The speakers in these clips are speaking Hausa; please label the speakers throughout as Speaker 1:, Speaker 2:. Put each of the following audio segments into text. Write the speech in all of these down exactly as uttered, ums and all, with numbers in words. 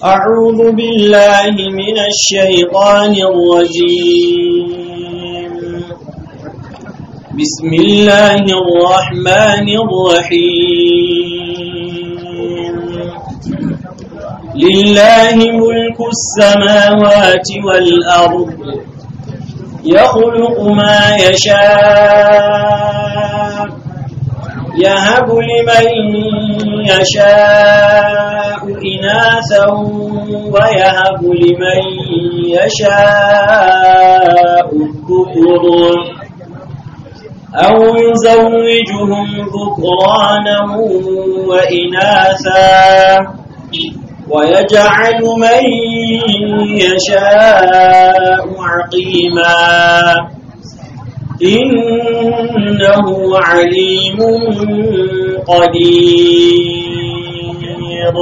Speaker 1: أعوذ بالله من الشيطان الرجيم. بسم الله الرحمن الرحيم. لله ملك السماوات والأرض يخلق ما يشاء يهب لمن يشاء إناثا ويهب لمن يشاء الذكور أو يزوجهم ذكرانا وإناثا ويجعل من يشاء عقيما إنه عليم قدير.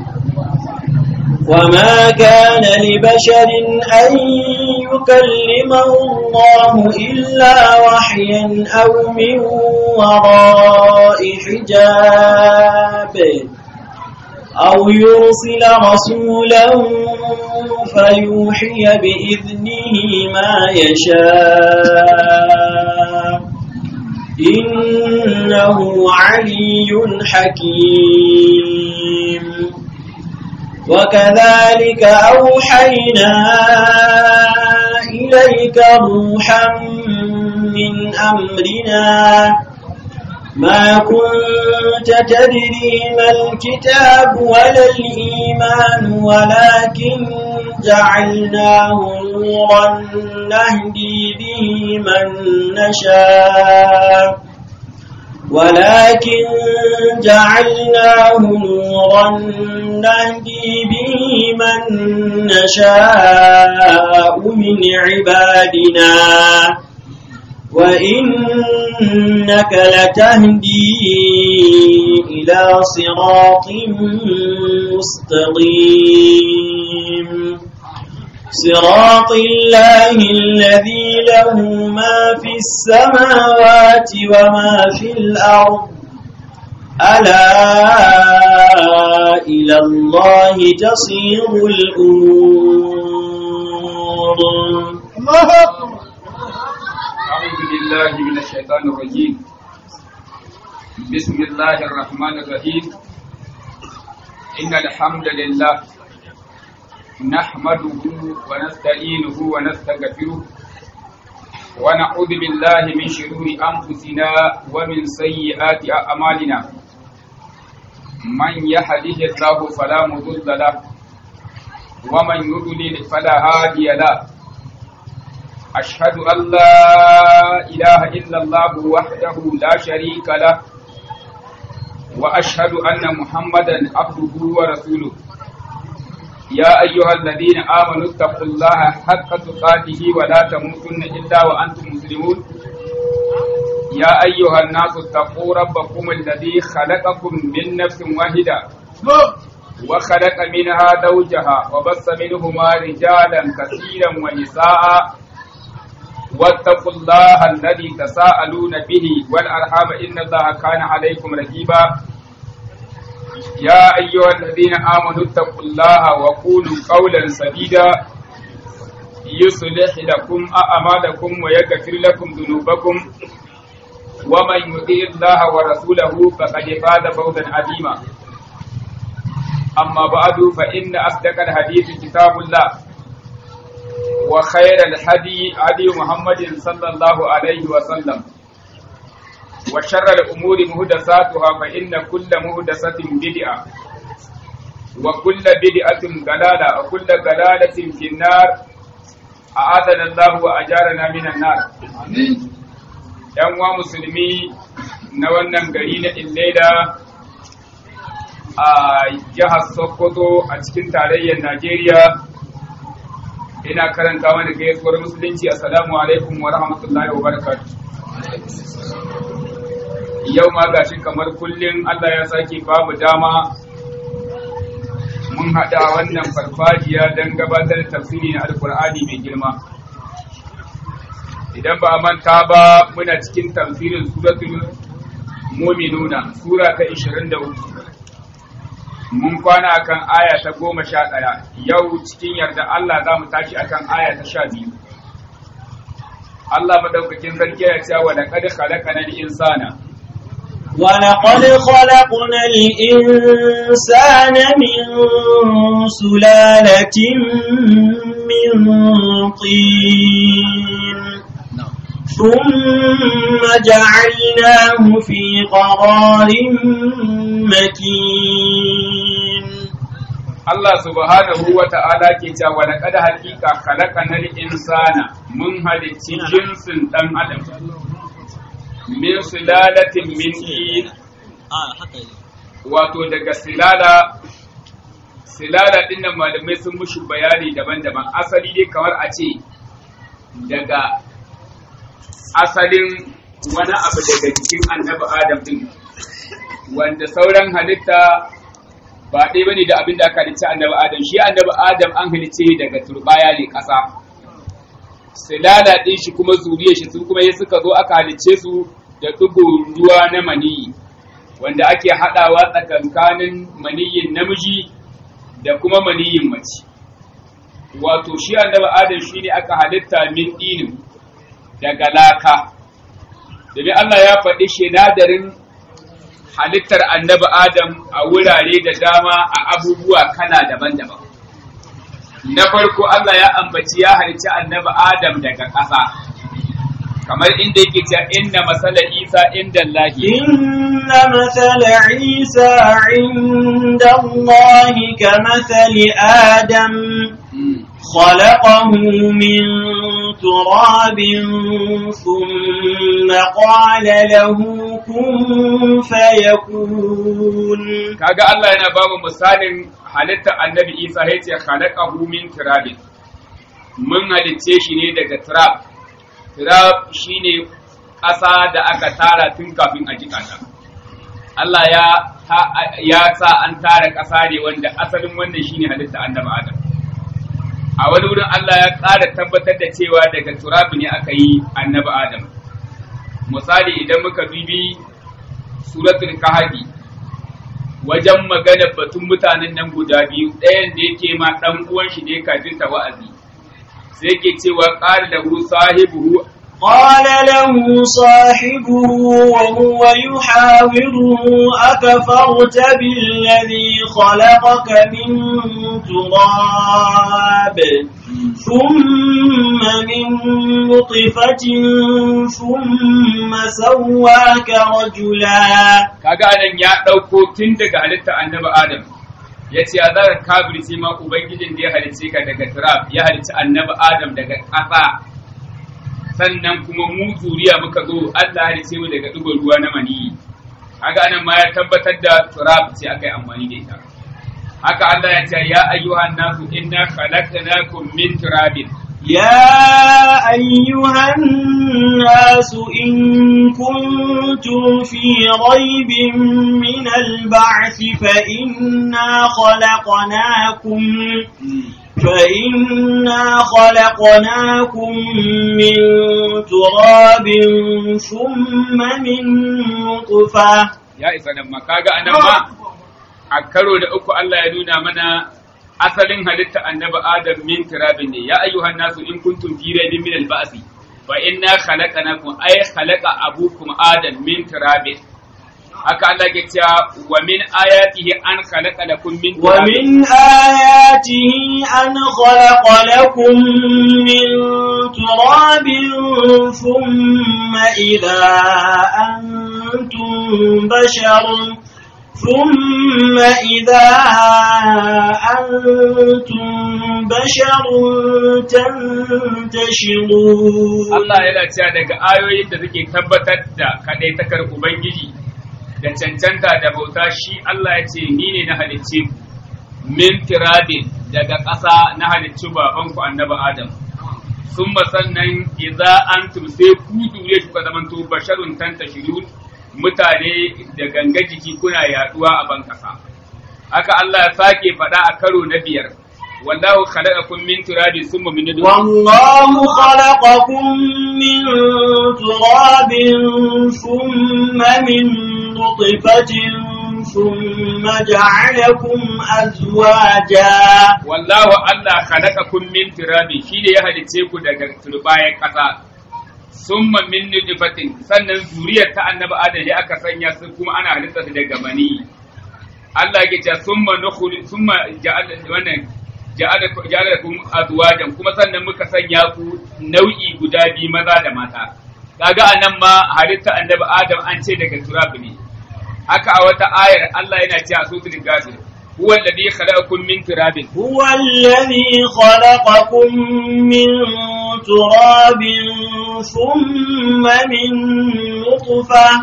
Speaker 1: وما كان لبشر أن يكلمه الله إلا وحيا أو من وراء حجاب أو يرسل رسولا فيوحي بإذنه ما يشاء إنه علي حكيم. وكذلك أوحينا إليك روحا من أمرنا ما كنت تدري ما الكتاب ولا الإيمان ولكن جعلناه نورا نهدي به من نشاء ولكن جعلناه نورا نهدي به من نشاء من عبادنا وإنك لتهدي إلى صراط مستقيم صراط الله الذي له ما في السماوات وما في الأرض ألا إلى الله تصير الأمور.
Speaker 2: الله أكبر. أعوذ بالله من الشيطان الرجيم. بسم الله الرحمن الرحيم. إن الحمد لله نحمده ونستعينه ونستغفره ونعوذ بالله من شرور أنفسنا ومن سيئات أعمالنا. من يهده الله فلا مضل له ومن يضلل فلا هادي له. أشهد أن لا إله إلا الله وحده لا شريك له وأشهد أن محمدا عبده ورسوله. يا أيها الذين آمنوا اتقوا الله حق تقاته ولا تموتن إلا وأنتم مسلمون. يا أيها الناس اتقوا ربكم الذي خلقكم من نفس واحدة وخلق منها زوجها وبث منهما رجالا كثيرا ونساء واتقوا الله الذي تساءلون به والأرحام إن الله كان عليكم رقيبا. يا أيها الذين آمنوا اتقوا الله وقولوا قولا سديدا يصلح لكم أعمالكم ويغفر لكم ذنوبكم ومن يطع الله ورسوله فقد فاز فوزا عظيما. أما بعد فإن أصدق الحديث كتاب الله وخير الهدي هدي محمد صلى الله عليه وسلم وشر الأمور محدثاتها فإن كل محدثة بدعة وكل بدعة ضلالة وكل ضلالة في النار. أعاذنا الله وأجارنا من النار. ‘Yan uwa musulmi na wannan gari na Ilela a jihar Sokoto a cikin tarayyar Najeriya, ina karanta mana gaisuwar musulunci. Assalamu alaikum wa rahmatullahi wa barakatuh. Yau ma gashi kamar kullum Allah ya sake babu dama mun haɗa wannan farfajiya don gabatar da tafsiri na Alƙur'ani mai girma. Idan ba a manta ba muna cikin tafsirin suratul mu'minuna sura ta ishirin da uku. mun kwana akan aya ta goma sha ɗaya, yau cikin yarda Allah za mu tashi akan aya ta sha biyu. Allah madaukakin sarki ya ce wa laqad khalaqana al-insana
Speaker 1: ولقد خلقنا الإنسان من سلالة من طين ثم جعلناه في قرار مكين.
Speaker 2: Allah subhanahu wa ta'ala ke cewa wa laqad haqiqa khalaqana al-insana mun halicci jinsin dan adam min silalatin min tin, wato daga silala silala din nan malamai sun mushi bayani daban-daban. Asali dai kamar a ce daga asalin wani abu daga cikin annabi Adam din, wanda sauran halitta ba ɗaya bane da abin da aka halicci annabi Adam. Shi annabi Adam an halicce daga turbaya ne ƙasa, silala ɗin shi kuma zuriyar shi su kuma ya suka zo aka halicce su da ɗigo ruwa na maniyi, wanda ake haɗawa tsakankanin maniyin namiji da kuma maniyin mace. Wato shi annabi Adam shi ne aka halitta min ɗinin daga laka, domin Allah ya faɗi shinadarin halittar annabi Adam a wurare da dama a abubuwa kana daban-daban. Na farko Allah ya ambaci ya halicci annabi Adam daga ƙasa, kamar inda yake cewa inna masala Isa inda Allah
Speaker 1: inna masala Isa inda Allah ka masali Adam خلقه من تراب ثم قال له كن فيكون.
Speaker 2: kaga Allah yana babu misalin halittar annabi Isa yace khalaqahu min turabin, mun halicce shi ne daga turab. Turab shine ƙasa da aka tara tun kafin a jika ta. Allah ya ya sa an tara ƙasa ne wanda asalin wannan shine halittar annabi Adam. A wani wurin Allah ya ƙara tabbatar da cewa daga turabi ne aka yi annabi Adam. Misali idan muka dubi suratul kahfi wajen magana batun mutanen nan guda biyu, ɗayan da yake ma ɗan uwan shi ne kafin ta wa'azi, sai yake cewa qala lahu sahibuhu
Speaker 1: قال له صاحبه وهو يحاوره أكفرت بالذي خلقك من تراب ثم من نطفة ثم سواك رجلا.
Speaker 2: kaga anan ya ɗauko tun daga halitta annabi Adam, yace ya zaka kafirci ma ubangijin da ya halicce ka daga turab, ya halicci annabi Adam daga ƙasa, sannan kuma mu zuriya muka zo Allah ya ce mu daga dugon ruwa na maniyi. Haka anan ma ya tabbatar da turab ce aka yi amfani da ita. Haka Allah ya ce ya ayyuhan nasu inna khalaqnakum min turabin.
Speaker 1: يا أيها الناس إن كنتم في ريب من البعث فإنا خلقناكم فإنا خلقناكم من تراب ثم من نطفة.
Speaker 2: يا إسا لما كاغا أنا ما أكروا لأكو الله يدونا منا asalin halitta annabi Adam min turabin ne. Ya ayyuhan nasu in kuntum fi raybin min al-ba'si fa inna khalaqnakum ay khalaqa abukum Adam min turabin. Haka Allah ke cewa wa min ayatihi an khalaqa lakum min turabin.
Speaker 1: Wa min ayatihi an khalaqa lakum min turabin thumma idha antum basharun ثم إذا أنتم بشر تنتشرون.
Speaker 2: Allah yana cewa daga ayoyin da suke tabbatar da kadaitakar Ubangiji da cancanta da bauta, shi Allah ya ce ni ne na halicce ku min tiradin daga ƙasa na halicci babanku annabi Adam. Summa sannan idza antum sai ku dure ku zamanto basharun tantashirun, mutane da ganga jiki kuna yaduwa a ban kasa. Haka Allah ya sake faɗa a karo na biyar, wallahu khalaqakum min turabin thumma min nutfatin.
Speaker 1: Wallahu khalaqakum min turabin thumma min nutfatin ثم جعلكم أزواجا
Speaker 2: والله الله خلقكم من تراب شيء ya halice ku daga turbayan kasa summa min nutfatin sannan zuriyar ta annabi adam ya aka sanya su kuma ana halitta su daga mani Allah yake cewa summa nukhul summa ja'ala wannan ja'ala ja'alakum azwajan kuma sannan muka sanya ku nau'i guda biyu maza da mata kaga anan ma halitta annabi adam an ce daga turab ne haka a wata ayar Allah yana cewa suratul ghafir huwa alladhi khalaqakum min turabin
Speaker 1: huwa alladhi khalaqakum min turabin thumma min nutfah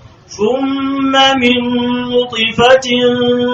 Speaker 1: thumma min nutfatin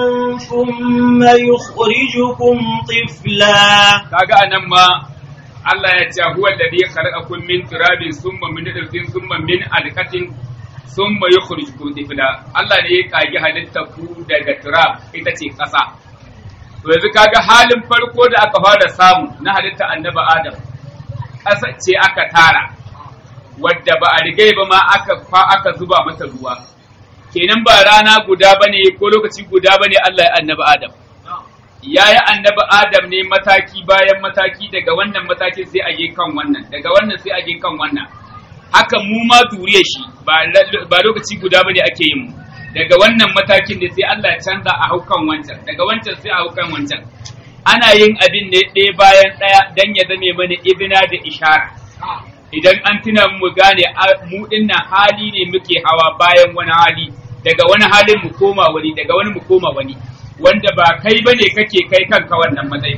Speaker 1: thumma yukhrijukum tifla
Speaker 2: kaga anan ma Allah ya ce huwa alladhi khalaqakum min turabin thumma min nutfatin thumma min alqatin thumma yukhrijukum tifla Allah ne ya kage halittar ku daga turab ita ce kasa to yanzu kaga halin farko da aka fara samu na halittar annabi Adam kasa ce aka tara wadda ba a rigai ba ma aka fa aka zuba mata ruwa kenan ba rana guda bane ko lokaci guda bane Allah ya annabi Adam yayi annabi Adam ne mataki bayan mataki daga wannan matakin sai a je kan wannan daga wannan sai a je kan wannan haka mu ma duriye shi ba lokaci guda bane ake yin mu daga wannan matakin ne sai Allah ya canza a haukan wancan daga wancan sai a haukan wancan ana yin abin ne ɗaya bayan ɗaya dan ya zame mana ibina da ishara idan an tuna mu gane mu dinnan hali ne muke hawa bayan wani hali daga wani halin mu koma wani daga wani mu koma wani wanda ba kai bane kake kai kanka wannan matsayin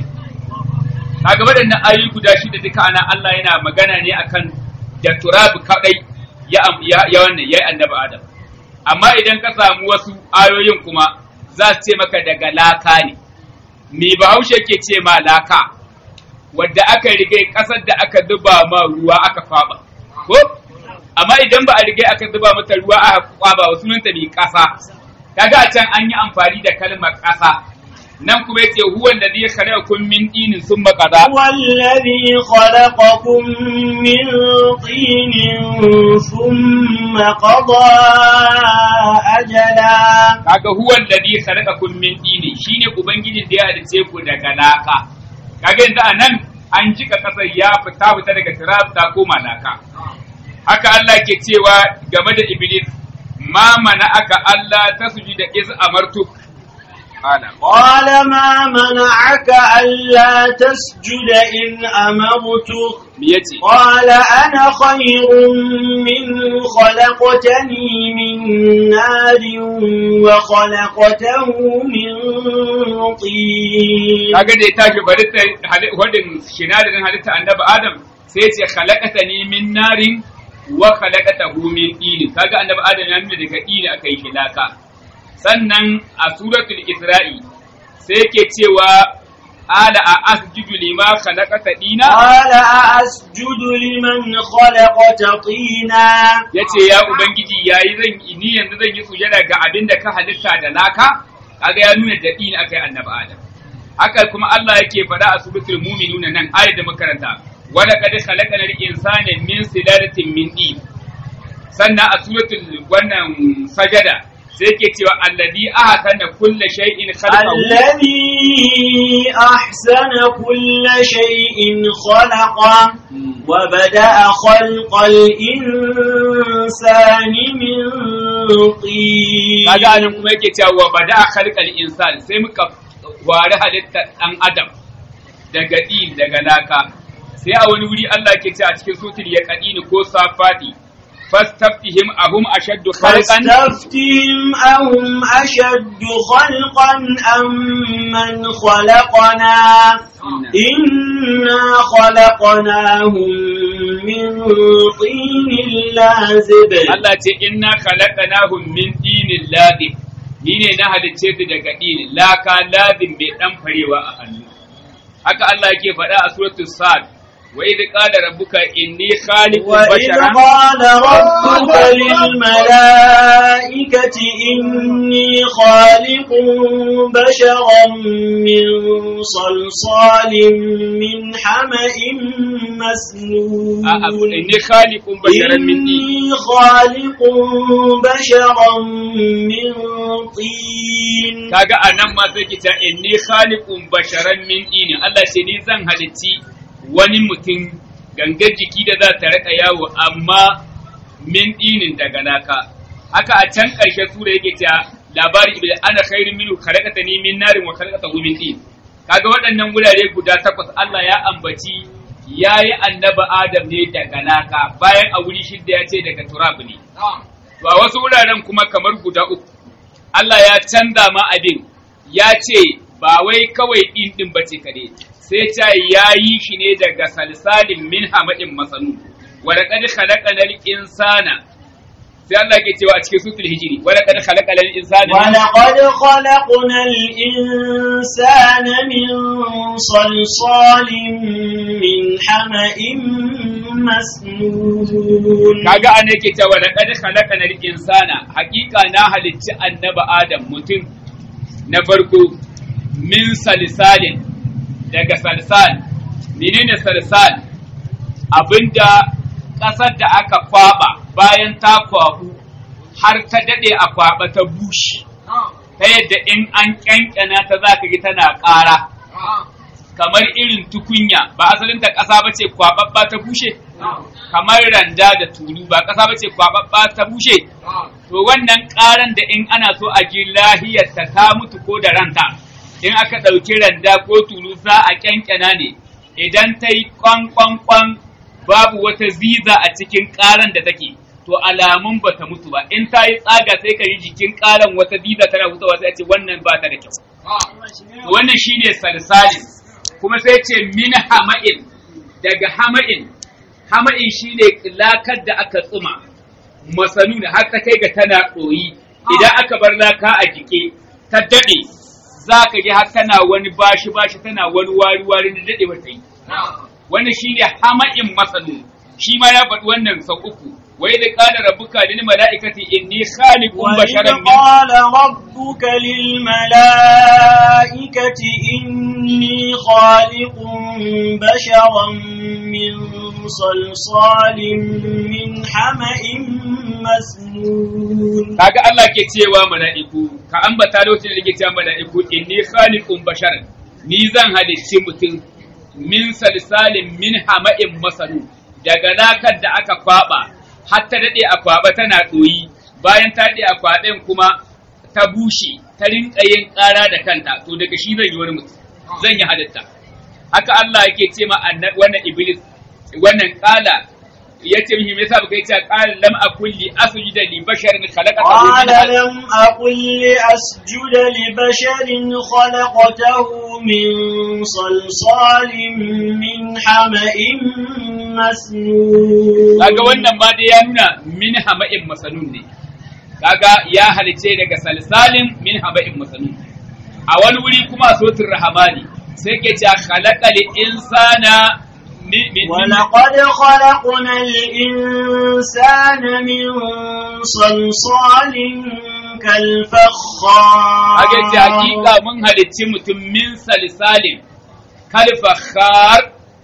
Speaker 2: kaga waɗannan ayoyi guda shida duka ana Allah yana magana ne akan da turabi kadai ya ya wannan yayi annabi Adam amma idan ka samu wasu ayoyin kuma za su ce maka daga laka ne me Bahaushe ke ce ma laka wadda aka rige kasar da aka zuba ma ruwa aka kwaba ko amma idan ba a rige aka zuba mata ruwa aka kwaba wasu sunanta bi kasa kaga a can an yi amfani da kalmar kasa nan kuma yace huwa alladhi khalaqakum min tinin thumma qada
Speaker 1: wallazi khalaqakum min tinin thumma qada ajala
Speaker 2: kaga huwa alladhi khalaqakum min tinin shine ubangijin da ya halice ku daga laka kaga yanzu anan an jika kasar ya fita fita daga turab ta koma laka haka Allah ke cewa game da iblis ma mana aka Allah tasjuda iz amartuk
Speaker 1: قال ما منعك ألا تسجد إذ أمرتك قال أنا خير منه خلقتني من نار وخلقته من طين
Speaker 2: kaga da ya tashi bari wadin shinadarin halitta annabi Adam sai ya ce khalaqatani min narin wa khalaqatahu min tin kaga annabi Adam ya nuna daga tin aka yi shilaka sannan a suratul Isra'i sai yake cewa ala a asjudu lima khalaqata dina
Speaker 1: ala a asjudu liman khalaqata tina
Speaker 2: yace ya ubangiji yayi zan ni yanzu zan yi sujada ga abinda ka halitta da laka kaga ya nuna da dina akai annabi Adam haka kuma Allah yake faɗa a suratul mu'minun nan ayat da makaranta wala qad khalaqana al-insana min silalatin min tin sannan a suratul wannan sajada sai ke cewa alladhi ahsana kulli shay'in khalaqahu
Speaker 1: alladhi ahsana kulli shay'in khalaqa wa bada'a khalqal insani min tin
Speaker 2: kaga nan kuma yake cewa wa bada'a khalqal insani sai muka ware halitta dan adam daga din daga laka sai a wani wuri Allah ke cewa cikin sutul yaqini ko safati فاستفتهم أهم أشد خلقا
Speaker 1: فاستفتهم أهم أشد خلقا أم من خلقنا إنا خلقناهم من طين لازب
Speaker 2: الله تي إنا خلقناهم من طين لازب nine na halicce su daga ɗini laka lazim bai ɗan farewa a hannu haka Allah yake faɗa a suratul sad wa idh qala rabbuka inni khaliqun
Speaker 1: وإذ
Speaker 2: basharan
Speaker 1: قال ربك للملائكة إني خالق بشرا من صلصال من حمأ مسنون
Speaker 2: a'a inni khaliqun basharan min tin
Speaker 1: إني خالق بشرا من طين
Speaker 2: kaga anan ma sai kita inni khaliqun basharan min tin Allah ce ni zan halitti wani mutum gangar jiki da za ta raka yawo amma min dinin daga laka haka a can ƙarshe sura yake ta labari ibn ana khairu minhu khalaqatani min narin wa khalaqatahu min tin kaga waɗannan gurare guda takwas Allah ya ambaci yayi annabi Adam ne daga laka bayan a wuri shidda ya ce daga turab ne to a wasu wuraren kuma kamar guda uku Allah ya canza ma abin ya ce ba wai kawai din din bace kare sai ta yayi shi ne daga salsalin min hamadin masanu wa laqad khalaqanal insana sai Allah ke cewa a cikin suratul hijri wa laqad khalaqanal insana
Speaker 1: ولقد خلقنا الإنسان من صلصال من حمأ مسنون
Speaker 2: kaga an yake cewa laqad khalaqanal insana hakika na halicci annabi Adam mutum na farko min salsalin daga salsal menene salsal abinda ƙasar da aka kwaba bayan ta kwabu har ta dade a kwaba ta bushe ta yadda in an kyankyana ta zaka ga tana ƙara kamar irin tukunya ba asalin ta ƙasa bace kwababba ta bushe kamar randa da tulu ba ƙasa bace kwababba ta bushe to wannan ƙaran da in ana so a ji lahiyar ta ta mutu ko da ranta in aka ɗauki randa ko tulu za a kyankyana ne idan ta yi kwan-kwan-kwan babu wata ziza a cikin ƙaran da take to alamun ba ta mutu ba in ta yi tsaga sai ka yi jikin ƙaran wata ziza tana fitowa sai a ce wannan ba ta da kyau to wannan shine salsalin kuma sai ce min hama'in daga hama'in hama'in shine lakar da aka tsuma masanu da har ta kai ga tana ɗoyi idan aka bar laka a jike ta daɗe za ka ji har tana wani bashi bashi tana wani wari wari da dade wata yi wannan shine hama'in masanu shi ma ya faɗi wannan sau uku wa idh qala rabbuka lil mala'ikati inni khaliqun basharan min
Speaker 1: قال ربك للملائكة إني خالق بشرا من صلصال من حمأ مسنون
Speaker 2: kaga Allah ke cewa mala'iku ka ambata lokacin da yake cewa mala'iku inni khaliqun basharan ni zan halicci mutum min salsalin min hama'in masanu daga lakar da aka kwaba har ta dade a kwaba tana doyi bayan ta dade a kwaben kuma ta bushe ta rinka yin ƙara da kanta to daga shi zan yi wani mutum zan yi halitta haka Allah yake ce ma wannan iblis wannan kala yace mihi me yasa baka yace qala lam akul li asjuda li basharin khalaqatahu
Speaker 1: قال لم أقل لأسجد لبشر خلقته من صلصال من حمأ مسنون
Speaker 2: kaga wannan ma dai ya nuna min hama'in masanun ne kaga ya halice daga salsalin min hama'in masanun a wani wuri kuma sotin rahamani sai ke cewa khalaqal insana
Speaker 1: ولقد خلقنا الإنسان من صلصال كالفخار
Speaker 2: Ake ce hakika mun halicci mutum min salsalin kalfakhar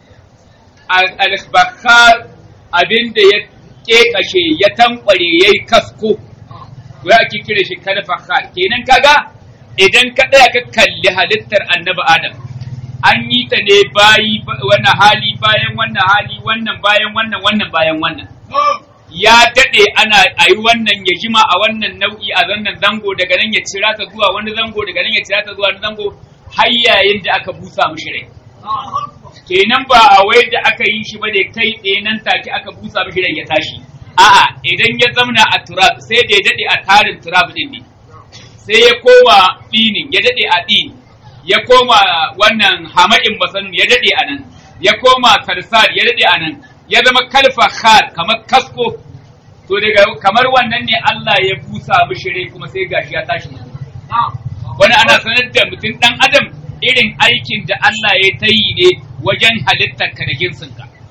Speaker 2: al-bakhar abinda ya kekashe ya tankware yayi kasko wai ake kire shi kalfakhar kenan kaga idan ka tsaya ka kalli halittar annabi Adam an yi ta ne bayi wannan hali bayan wannan hali wannan bayan wannan wannan bayan wannan ya dade ana ayi wannan ya jima a wannan nau'i a zannan zango daga nan ya cira ta zuwa wani zango daga nan ya cira ta zuwa wani zango har yayin da aka busa mishi rai kenan ba a wai da aka yi shi ba da kai tsaye nan take aka busa mishi rai ya tashi a'a idan ya zamna a turab sai da ya dade a tarin turab din ne sai ya koma dinin ya dade a dini ya koma wannan hama'in masanun ya dade anan ya koma karsar ya dade anan ya zama kalfa khar kamar kasko to daga kamar wannan ne Allah ya busa mishi rai kuma sai gashi ya tashi wani ana sanar da mutum dan adam irin aikin da Allah ya tayi ne wajen halittar ka da jinsinka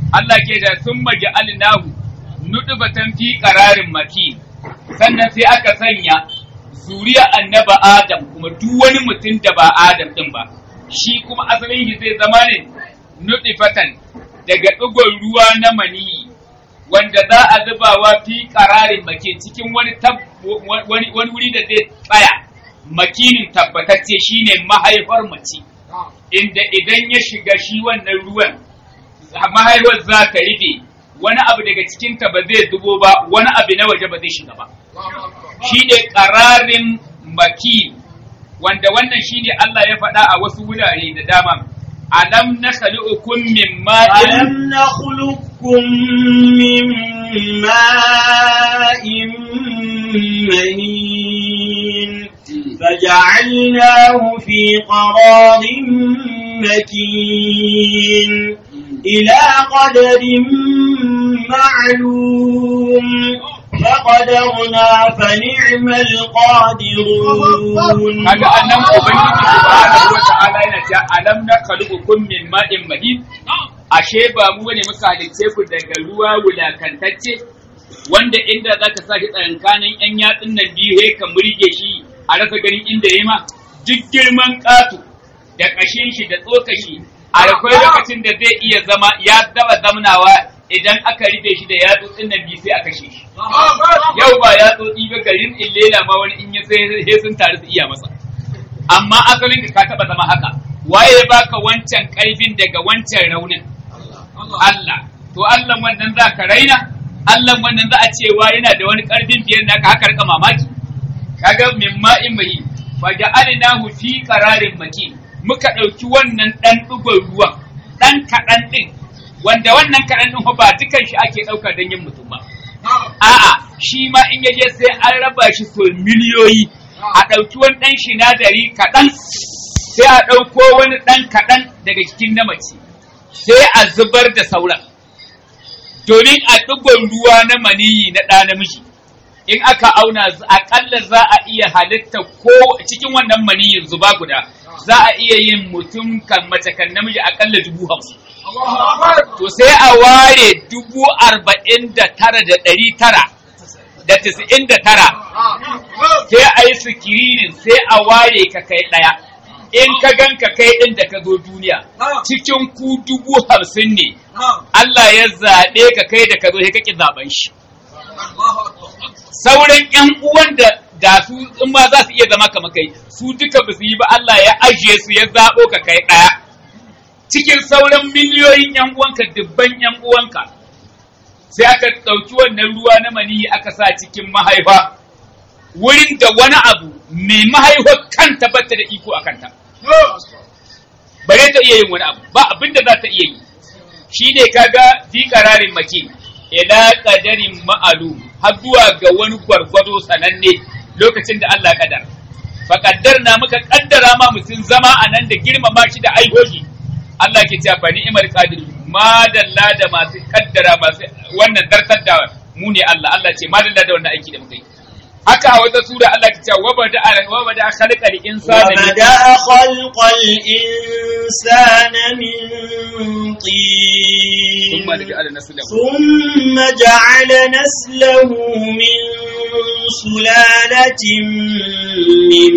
Speaker 2: Allah ke da sun maja'alnahu nudbatan fi qararin makin, sannan sai aka sanya zuriya annaba Adam kuma duk wani mutum da ba Adam din ba, shi kuma asalin shi zai zama ne nudifatan daga ɗigon ruwa na maniyi wanda za a zubawa fi qararin makin cikin wani wani wani wuri da zai tsaya, makinin tabbatacce shine mahaifar mace, inda idan ya shiga shi wannan ruwan mahaifar za ta rufe, wani abu daga cikinta ba zai zubo ba, wani abu na waje ba zai shiga ba. Shi ne ƙararin maki, wanda wannan shi ne Allah ya faɗa a wasu wurare da dama. Alam na khali'ukum min ma'in
Speaker 1: alam na khuluqukum min ma'in mahin faja'alnahu fi qararin makin ila qadarin ma'lum فقدرنا فنعم القادرون.
Speaker 2: هذا أنم أبنجي سبحانه وتعالى ينجا ألم نخلقكم من ماء مهين. ashe ba mu bane muka halicce ku daga ruwa wulakantacce wanda inda zaka saki tsakankanin yan yatsun nan biyu he ka murge shi a rasa ganin inda yayi ma duk girman ƙato da kashin shi da tsokashi a akwai lokacin da zai iya zama ya daba zamnawa idan aka rufe shi da yatsotsin nan biyu sai a kashe shi. Yau ba yatsotsi ba garin illela ma wani in ya sai sun taru su iya masa. Amma asalin ka taba zama haka. Waye ya baka wancan karfin daga wancan raunin? Allah. To Allah wannan za ka raina? Allah wannan za a cewa yana da wani karfin biyar naka haka rika mamaki? Kaga min ma'in mahi fa ja'alnahu fi qararin makin. Muka dauki wannan dan dugon ruwan dan kadan din wanda wannan kaɗan ɗin ba dukan shi ake ɗauka don yin mutum ba. A'a, shi ma in yaje sai an raba shi so miliyoyi, a ɗauki wani ɗan sinadari kaɗan, sai a ɗauko wani ɗan kaɗan daga cikin na mace, sai a zubar da sauran. Domin a ɗigon ruwa na maniyi na ɗa namiji, in aka auna aƙalla za a iya halitta ko cikin wannan maniyin zuba guda, za a iya yin mutum kan mace kan namiji aƙalla dubu hamsin. To sai a ware dubu arba'in da tara da ɗari tara da tisa'in da tara, sai a yi sikirinin sai a ware ka kai ɗaya. In ka gan ka kai ɗin da ka zo duniya, cikin ku dubu hamsin ne, Allah ya zaɓe ka kai da ka zo sai ka ƙi zaɓen shi. Sauran ‘yan uwan da da su in ma za su iya zama kamar kai, su duka ba su yi ba, Allah ya ajiye su ya zaɓo ka kai ɗaya. Cikin sauran miliyoyin ‘yan uwanka, dubban ‘yan uwanka, sai aka ɗauki wannan ruwa na maniyi aka sa cikin mahaifa, wurin da wani abu mai mahaifar kanta ba ta da iko a kanta. Bare ta iya yin wani abu, ba abin da za ta iya yi. Shi ne kaga fi ƙararin makin, ila ƙadarin ma'alu, har zuwa ga wani gwargwado sananne lokacin da Allah ƙadar. Fa ƙaddar na muka ƙaddara ma mutum zama a nan da girmama shi da aihohi. Allah ke cewa fa ni'mal qadir, madalla da masu kaddara masu wannan zartar da mu ne Allah. Allah ce madalla da wannan aiki da muka yi. Haka a wata sura Allah ke cewa wabada wabada khalqal insana
Speaker 1: wabada khalqal insana min tin
Speaker 2: thumma ja'ala naslahu
Speaker 1: thumma ja'ala naslahu min sulalatin min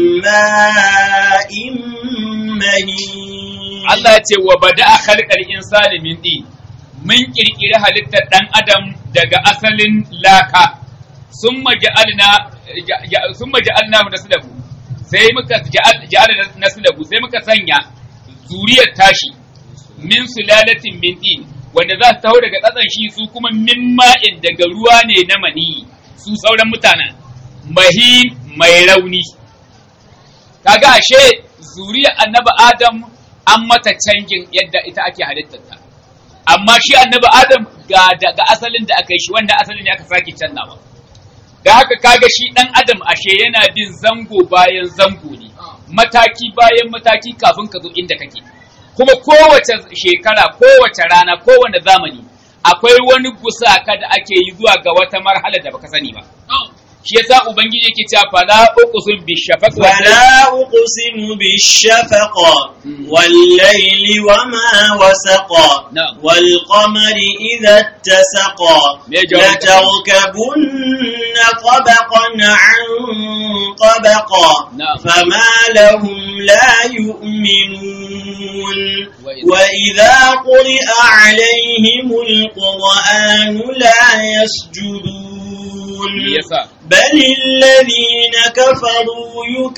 Speaker 1: ma'in mahin.
Speaker 2: Allah ya ce wa bada'a khalqal insani min din, mun kirkiri halittar dan adam daga asalin laka, summa ja'alna summa ja'alna naslahu, sai muka ja'alna naslahu sai muka sanya zuriyar tashi min sulalatin min din, wanda za su taho daga tsatsan shi su kuma min ma'in daga ruwa ne na mani, su sauran mutanen mahi mai rauni. Kaga ashe zuriyar annabi Adam an mata canjin yadda ita ake halittarta, amma shi annabi Adam ga daga asalin da aka yi shi wanda asalin ne aka sake canzawa. Da haka kaga shi dan Adam ashe yana bin zango bayan zango ne, mataki bayan mataki kafin ka zo inda kake. Kuma kowace shekara, kowace rana, kowane zamani akwai wani gusaka da ake yi zuwa ga wata marhala da baka sani ba. shi yasa ubangiji yake cewa fala uqsim bishafaq
Speaker 1: فلا أقسم بالشفق والليل وما وسق
Speaker 2: نعم.
Speaker 1: والقمر إذا اتسق
Speaker 2: ما جواب؟
Speaker 1: لتركبن طبقا عن طبق
Speaker 2: نعم.
Speaker 1: فما لهم لا يؤمنون
Speaker 2: وإذا-
Speaker 1: وإذا قرئ عليهم القرآن لا يسجدون
Speaker 2: يسا
Speaker 1: بل الذين كفروا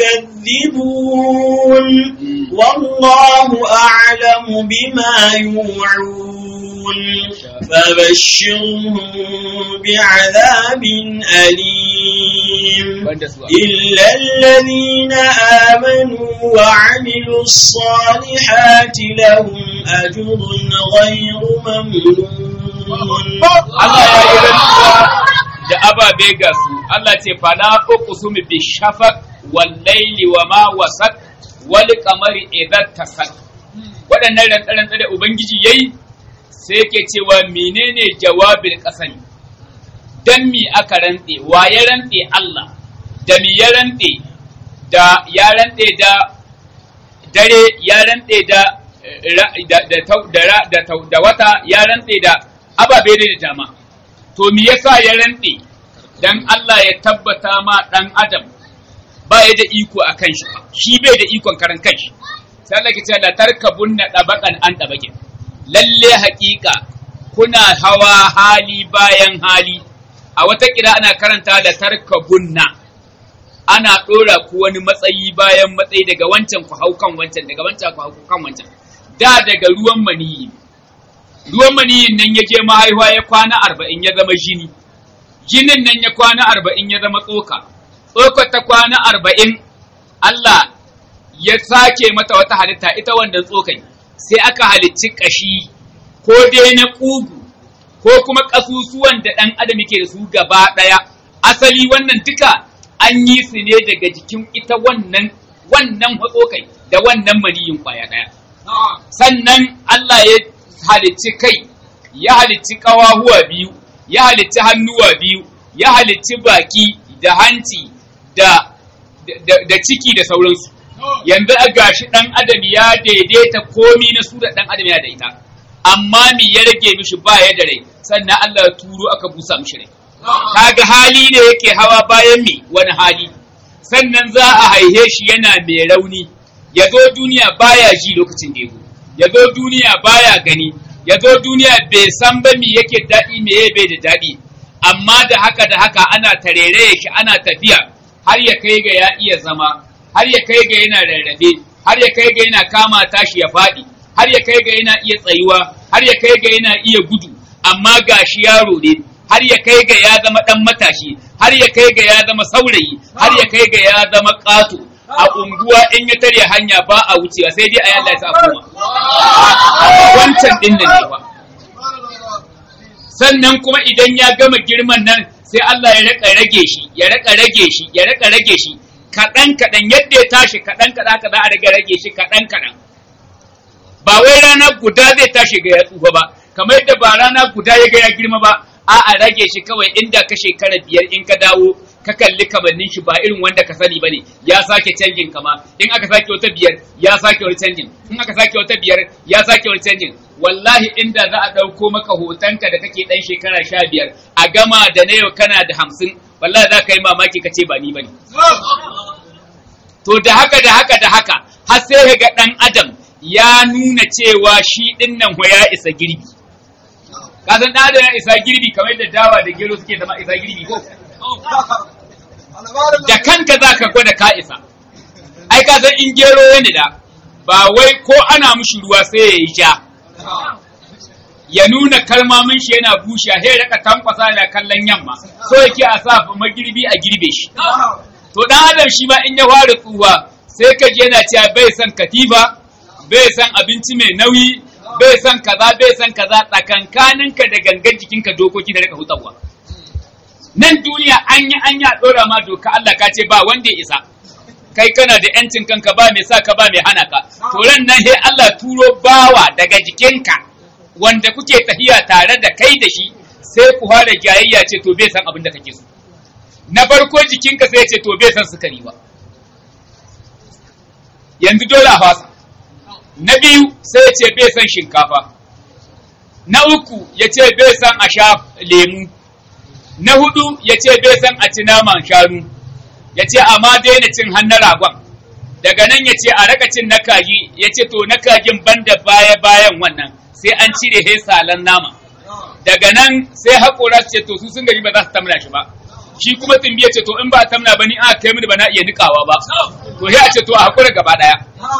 Speaker 1: يكذبون والله أعلم بما يوعون فبشرهم بعذاب أليم إلا الذين آمنوا وعملوا الصالحات لهم أجر غير ممنون
Speaker 2: Allah ya yi rantsuwa da ababe ga su Allah ce fala uqsum bi shafaq wal layli wa ma wasaq wal qamari idza tasaq waɗannan rantsaran da ubangiji yayi sai yake cewa menene jawabin kasani dan mi aka rantse wa ya rantse Allah da mi ya rantse da ya rantse da dare ya rantse da da da da wata ya rantse da ababe da dama to me yasa ya rantse dan Allah ya tabbata ma dan adam ba ya da iko akan shi shi bai da ikon karan kanshi sai Allah ke ce la tarkabunna dabaqan an dabaqin lalle haƙiƙa kuna hawa hali bayan hali a wata kira ana karanta da tarkabunna ana dora ku wani matsayi bayan matsayi daga wancan ku hau kan wancan daga wancan ku hau kan wancan da daga ruwan maniyi ruwan maniyin nan ya je mahaifa ya kwana arba'in ya zama jini jinin nan ya kwana arba'in ya zama tsoka tsoka ta kwana arba'in Allah ya sake mata wata halitta ita wannan tsokai sai aka halicci kashi ko dai na ƙugu ko kuma ƙasusuwan da ɗan adam yake da su gaba ɗaya asali wannan duka an yi su ne daga jikin ita wannan wannan tsokai da wannan maniyin kwaya ɗaya sannan Allah ya halicci kai ya halicci ƙawahuwa biyu ya halicci hannuwa biyu ya halicci baki da hanci da da, da ciki da sauransu yanzu a gashi ɗan adam ya daidaita komi na su da ɗan adam ya da ita amma mi ya rage mishi ba ya da rai sannan Allah ya turo aka busa mishi rai kaga hali ne yake hawa bayan mi wani hali sannan za a haihe shi yana mai rauni ya zo duniya baya ji lokacin da ya zo ya zo duniya baya gani ya zo duniya bai san ba me yake daɗi me ya bai da daɗi amma da haka da haka ana tareraye shi ana tafiya har ya kai ga ya iya zama har ya kai ga yana rarrabe har ya kai ga yana kama tashi ya faɗi har ya kai ga yana iya tsayuwa har ya kai ga yana iya gudu amma gashi yaro ne har ya kai ga ya zama ɗan matashi har ya kai ga ya zama saurayi har ya kai ga ya zama ƙato a unguwa in ya tare hanya ba a wucewa sai dai a yi Allah ya sa koma wancan din nan ne ba sannan kuma idan ya gama girman nan sai Allah ya raka rage shi ya raka rage shi ya raka rage shi kaɗan kaɗan yadda ya tashi kaɗan kaɗan haka za a rage rage shi kaɗan kaɗan ba wai rana guda zai tashi ga ya tsufa ba kamar yadda ba rana guda ya ga ya girma ba a a rage shi kawai inda ka shekara biyar in ka dawo ka kalli kamannin shi ba irin wanda ka sani bane ya sake canjin kama in aka sake wata biyar ya sake wani canjin in aka sake wata biyar ya sake wani canjin wallahi inda za a dauko maka hotonka da kake dan shekara sha biyar a gama da na yau kana da hamsin wallahi za ka yi mamaki ka ce ba ni bane to da haka da haka da haka har sai ga dan adam ya nuna cewa shi din nan ya isa girbi ka san dan adam ya isa girbi kamar yadda dawa da gero suke zama isa girbi ko da kanka za ka gwada ka isa ai ka san in gero ya nida ba wai ko ana mushi ruwa sai ya yi ja ya nuna kalmamin shi yana bushe sai raka tankwasa da kallon yamma so yake a sa magirbi a girbe shi to dan adam shi ma in ya fara tsuwa sai ka ji yana cewa bai san katifa bai san abinci mai nauyi bai san kaza bai san kaza tsakankaninka da gangan jikinka dokoki da rika hutawa nan duniya an yi an ya dora ma doka Allah ka ce ba wanda ya isa kai kana da yancin kanka ba mai sa ka ba mai hana ka to ran nan sai Allah turo bawa daga jikinka wanda kuke tafiya tare da kai da shi sai ku fara jayayya ce to bai san abin da kake so na farko jikinka sai ya ce to bai san sukari ba yanzu dole a fasa. Na biyu sai ya ce bai san shinkafa. Na uku ya ce bai san a sha lemu. Na hudu ya ce bai san a ci naman shanu. Ya ce amma daina cin hannun ragon. Daga nan ya ce a raka cin na kaji. Ya ce to na kajin banda baya bayan wannan sai an cire he salan nama. Daga nan sai haƙora su ce to su sun gari ba za su tamna shi ba. Shi kuma tumbi ya ce to in ba a tamna ba ni a kai mini ba na iya nikawa ba. To sai a ce to a haƙura gaba ɗaya.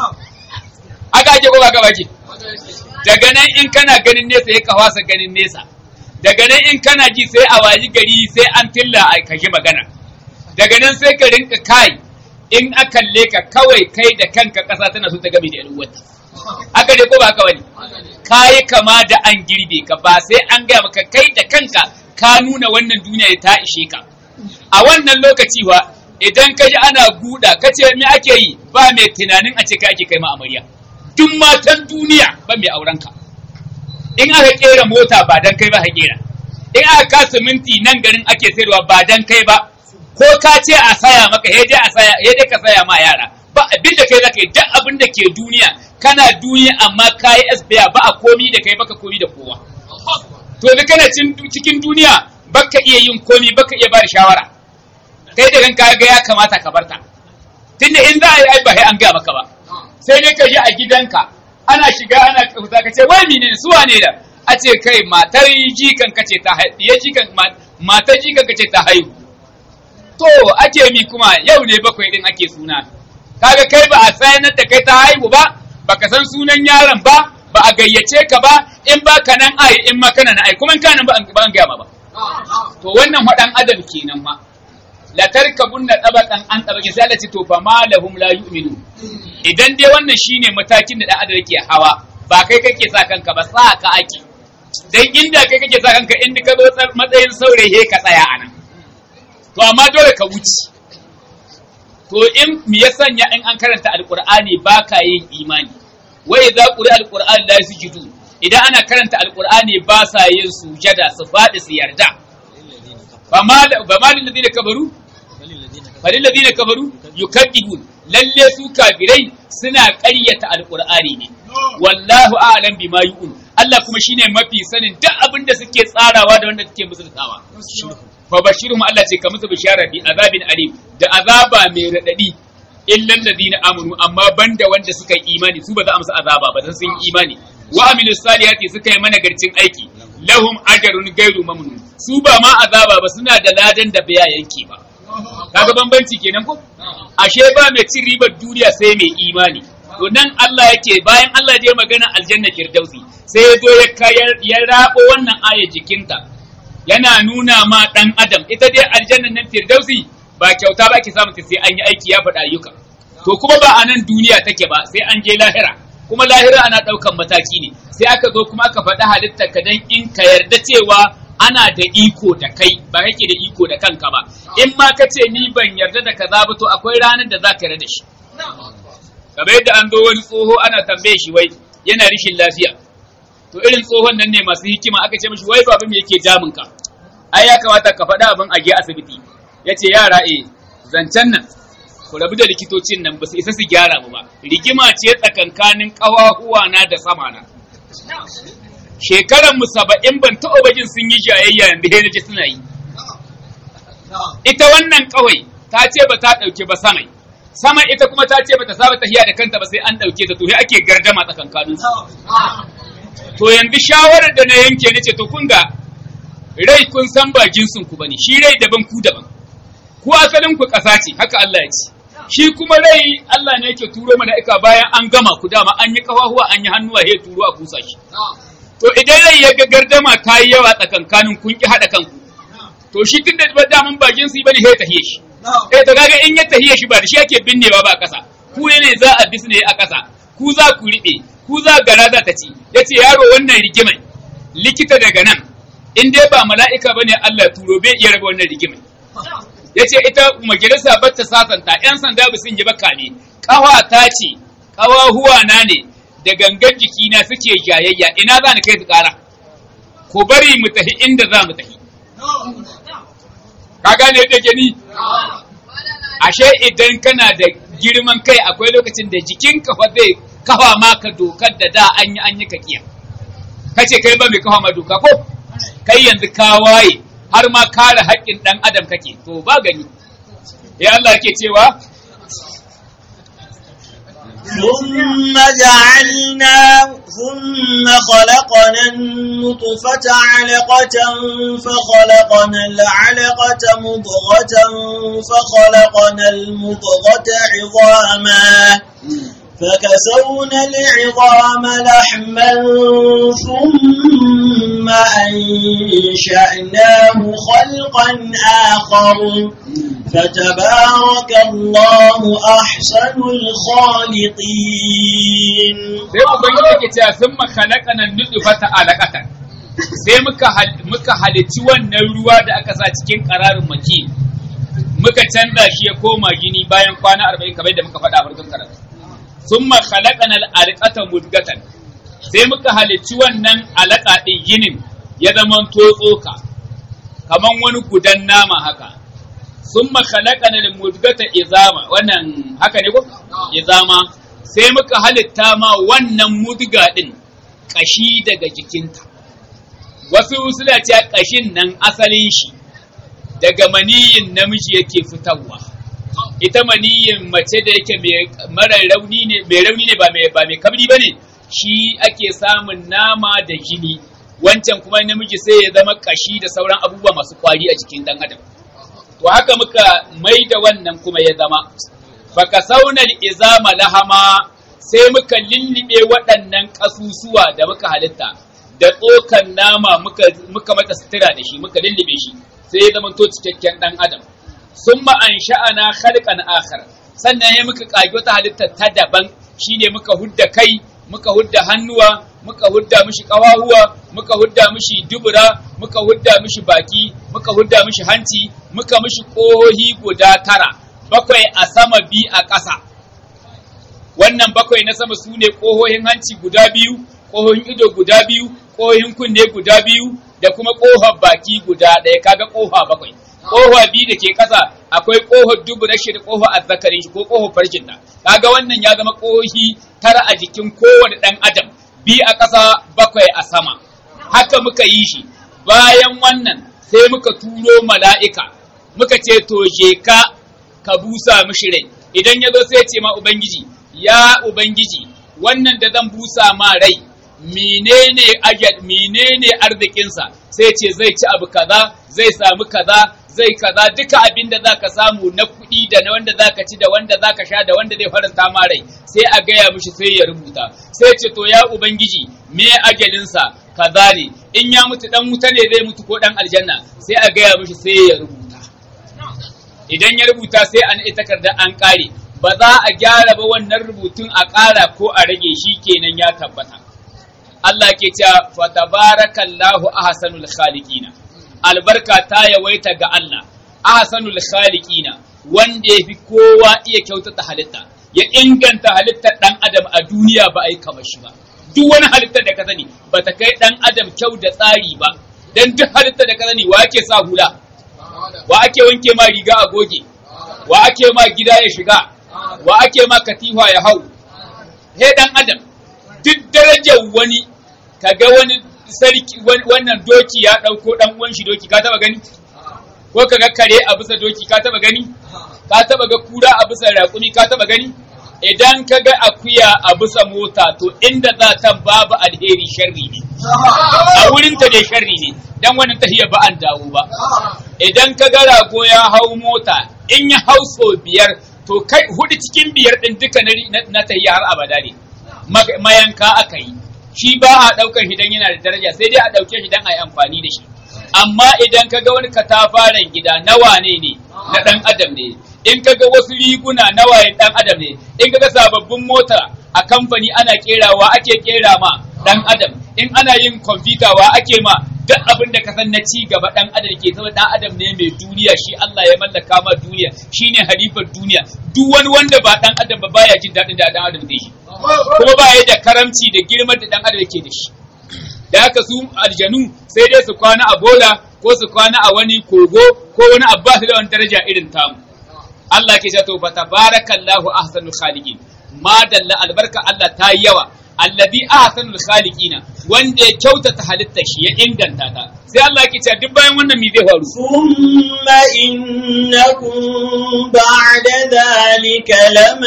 Speaker 2: Aka ake ko ba gaba ke? Daga nan in kana ganin nesa ya ka wasa ganin nesa. Daga nan in kana ji sai a waji gari sai an tilla a kashe magana. Daga nan sai ka rinka kai in a kalle ka kawai kai da kanka ƙasa tana so ta game da yalwata. Aka dai ko ba haka bane? Kayi kama da an girbe ka ba sai an gaya maka kai da kanka ka nuna wannan duniya ta ishe ka. A wannan lokaci wa idan ka ji ana guda ka ce me ake yi ba mai tunanin a ce ka ake kai ma amarya. Duk matan duniya ba mai auren ka. In aka kera mota ba dan kai ba ha kera. In aka kasa minti nan garin ake sayarwa ba dan kai ba. Ko ka ce a saya maka yaje a saya yaje ka saya ma yara. Ba abin da kai zaka yi duk abin da ke duniya kana duniya amma kai asbiya ba a komi da kai baka komi da kowa. To da kana cikin duniya baka iya yin komi baka iya ba da shawara. Kai da kanka ga ya kamata ka barta. Tunda in za a yi ai ba sai an ga maka ba. Sai dai ka je a gidanka ana shiga ana kauta ka ce wai menene su wane da a ce kai matar jikan ka ce ta haihu ya jikan matar jikan ka ce ta haihu to ake mi kuma yau ne bakwai din ake suna kaga kai ba a sanar da kai ta haihu ba baka san sunan yaron ba ba a gayyace ka ba in ba ka nan ai in ma kana nan ai kuma in kana nan ba an gaya ma ba to wannan wadan adam kenan ma la tarkabunna tabaqan an tabaqi sai Allah ce to fa malahum la yu'minu idan dai wannan shine matakin da dan adam yake hawa ba kai kake sa kanka ba sa ka ake dan inda kai kake sa kanka inda ka zo matsayin saurayi ka tsaya anan to amma dole ka wuce to in me ya sanya in an karanta alqur'ani ba ka yin imani wa idza quri'a alqur'an la yasjudu idan ana karanta alqur'ani ba sa yin sujada su fadi su yarda ba ma ba ma lil ladina kabaru falil ladina kabaru yukadibun lalle su kafirai suna ƙaryata alqur'ani ne wallahu a'lam bima yu'un Allah kuma shine mafi sanin duk abin da suke tsarawa da wanda suke musultawa fa bashirhum Allah ce ka musu bishara bi azabin alim da azaba mai radadi illal ladina amanu amma banda wanda suka yi imani su ba za a musu azaba ba dan sun yi imani wa amilus salihati suka yi mana garcin aiki lahum ajrun ghairu mamnun su ba ma azaba ba suna da ladan da baya yanke ba kaga bambanci kenan ko ashe ba mai cin ribar duniya sai mai imani to nan Allah yake bayan Allah ya magana aljanna firdausi sai ya zo ya kayar ya rabo wannan aya jikinta yana nuna ma dan adam ita dai aljanna nan firdausi ba kyauta ba ki samu ta sai an yi aiki ya faɗa ayyuka to kuma ba a nan duniya take ba sai an je lahira kuma lahira ana ɗaukan mataki ne sai aka zo kuma aka faɗi halittar ka dan in ka yarda cewa ana da iko da kai ba kake da iko da kanka ba in ma ka ce ni ban yarda da kaza ba to akwai ranar da za ka yarda da shi kamar yadda an zo wani tsoho ana tambaye shi wai yana rishin lafiya to irin tsohon nan ne masu hikima aka ce mishi wai babu me yake damun ka ai ya kamata ka faɗa abin a je asibiti yace yara eh zancen nan ku rabu da likitocin nan ba su isa su gyara mu ba rigima ce tsakankanin ƙawahuwa na da sama na shekaran mu saba'in ban taɓa bajin sun yi jayayya yanzu sai naji suna yi ita wannan kawai ta ce ba ta ɗauke ba samai sama ita kuma ta ce ba ta saba tahiya da kanta ba sai an ɗauke ta to sai ake gardama tsakankanin su to yanzu shawarar da na yanke nace to kun ga rai kun san ba jinsin ku bane shi rai daban ku daban ku asalin ku ƙasa ce haka Allah ya ce shi kuma rai Allah ne yake turo mala'ika bayan an gama ku dama an yi kafahuwa an yi hannuwa ya turo a kusa shi to idan rai ya ga gardama ta yi yawa tsakankanin kun ki haɗa kanku to shi tun da ba daman ba jinsi bane sai tahiye shi eh to kaga in ya tahiye shi ba da shi yake binnewa ba ƙasa ku ne za a bisne a ƙasa ku za ku riɓe ku za gara za ta ci yace yaro wannan rigimai likita daga nan in dai ba mala'ika bane Allah turo bai iya raba wannan rigimai yace ita majalisa ba ta sasanta yan sanda ba sun yi baka ne kawa ta ce kawa huwa na ne da gangan jikina suke jayayya ina za ni kai su kara ko bari mu tafi inda za mu tafi ka gane yadda ke ni ashe idan kana da girman kai akwai lokacin da jikinka fa zai kafa maka dokar da da an yi an yi kakiya kace kai ba mai kafa ma doka ko kai yanzu ka waye har ma kare haƙƙin dan adam kake to ba gani ya Allah yake cewa
Speaker 1: ثم جعلنا ثم خلقنا النطفة علقة فخلقنا العلقة مضغة فخلقنا المضغة عظاما فكسونا العظام لحما ثم أنشأناه خلقا آخر فتبارك الله أحسن الخالقين.
Speaker 2: sai ubangiji ke cewa sun makhalaqana nutfata alaqatan sai muka muka halici wannan ruwa da aka sa cikin qararin maki muka canza shi ya koma gini bayan kwana arba'in kamar da muka faɗa a farkon karatu. Summa khalaqana al-alqata mudghatan sai muka halicci wannan alaka din ginin ya zama totsoka kaman wani gudan nama haka. Summa khalaqana al-mudghata izama wannan haka ne ko izama sai muka halitta ma wannan mudga din kashi daga jikinta. Wasu suna cewa kashin nan asalin shi daga maniyin namiji yake fitarwa. Ita maniyin mace da yake mara rauni ne mai rauni ne ba mai ba mai kabri bane shi ake samun nama da jini wancan kuma namiji sai ya zama kashi da sauran abubuwa masu kwari a jikin dan adam to haka muka maida wannan kuma ya zama baka saunal izama lahama sai muka lillibe waɗannan kasusuwa da muka halitta da tsokan nama muka muka mata sutura da shi muka lillibe shi sai ya zama to cikakken dan adam summa ansha'ana khalqan akhar sannan ya muka kage wata halitta ta daban shine muka hudda kai muka hudda hannuwa muka hudda mishi kawahuwa muka hudda mishi dubura muka hudda mishi baki muka hudda mishi hanci muka mishi kohohi guda tara bakwai a sama bi a ƙasa wannan bakwai na sama sune kohohin hanci guda biyu kohohin ido guda biyu kohohin kunne guda biyu da kuma kohar baki guda ɗaya kaga koha bakwai kofa biyu da ke ƙasa akwai ƙofar dubura shi da ƙofar azzakarin shi ko ƙofar farjin ta kaga wannan ya zama ƙohi tara a jikin kowane ɗan adam bi a ƙasa bakwai a sama haka muka yi shi bayan wannan sai muka turo mala'ika muka ce to je ka ka busa mishi rai idan ya zo sai ya ce ma ubangiji ya ubangiji wannan da zan busa ma rai menene ajal menene arzikinsa sai ce zai ci abu kaza zai samu kaza zai kaza duka abin da zaka samu na kuɗi da na wanda zaka ci da wanda zaka sha da wanda zai faranta ma rai sai a gaya mishi sai ya rubuta sai ce to ya ubangiji me ajalinsa kaza ne in ya mutu dan wuta ne zai mutu ko dan aljanna sai a gaya mishi sai ya rubuta idan ya rubuta sai an ita takarda an kare ba za a gyara ba wannan rubutun a ƙara ko a rage shi kenan ya tabbata Allah ke cewa fa tabarakallahu ahsanul khaliqina albarka ta yawaita ga Allah ahsanul khaliqina wanda yafi kowa iya kyautata halitta ya inganta halittar dan adam a duniya ba ai kamar shi ba duk wani halittar da ka sani ba ta kai dan adam kyau da tsari ba dan duk halittar da ka sani wa ake sa hula wa ake wanke ma riga a goge wa ake ma gida ya shiga wa ake ma katifa ya hau he dan adam duk darajar wani kaga wani sarki wannan doki ya dauko dan uwan shi doki ka taba gani ko kaga kare a bisa doki ka taba gani ka taba ga kura a bisa raƙumi ka taba gani idan kaga akuya a bisa mota to inda za ta babu alheri sharri ne a wurin ta dai sharri ne dan wannan tahiya ba an dawo ba idan kaga rago ya hau mota in ya hau so biyar to kai hudu cikin biyar din duka na tahiya har abada ne mayanka aka yi shi ba a ɗaukar shi dan yana da daraja sai dai a ɗauke shi dan a yi amfani da shi amma idan ka ga wani katafaren gida na wane ne na ɗan adam ne in ka ga wasu riguna na wayen ɗan adam ne in ka ga sababbin mota a kamfani ana kerawa ake kera ma ɗan adam in ana yin kwamfuta wa ake ma duk abin da ka san na ci gaba ɗan adam ke zama ɗan adam ne mai duniya shi Allah ya mallaka ma duniya shine halifar duniya duk wani wanda ba ɗan adam ba baya jin daɗin da ɗan adam zai yi kuma ba ya da karamci da girman da ɗan adam yake da shi da haka su aljanu sai dai su kwana a bola ko su kwana a wani kogo ko wani abbas da wani daraja irin tamu Allah ke cewa to fa tabarakallahu ahsanul khaliqin ma dalla albarka Allah ta yi yawa alladhi ahsanul khaliqina wanda ya kyautata halittar shi ya inganta ta sai Allah ke cewa duk bayan wannan mi zai faru
Speaker 1: thumma innakum ba'da dhalika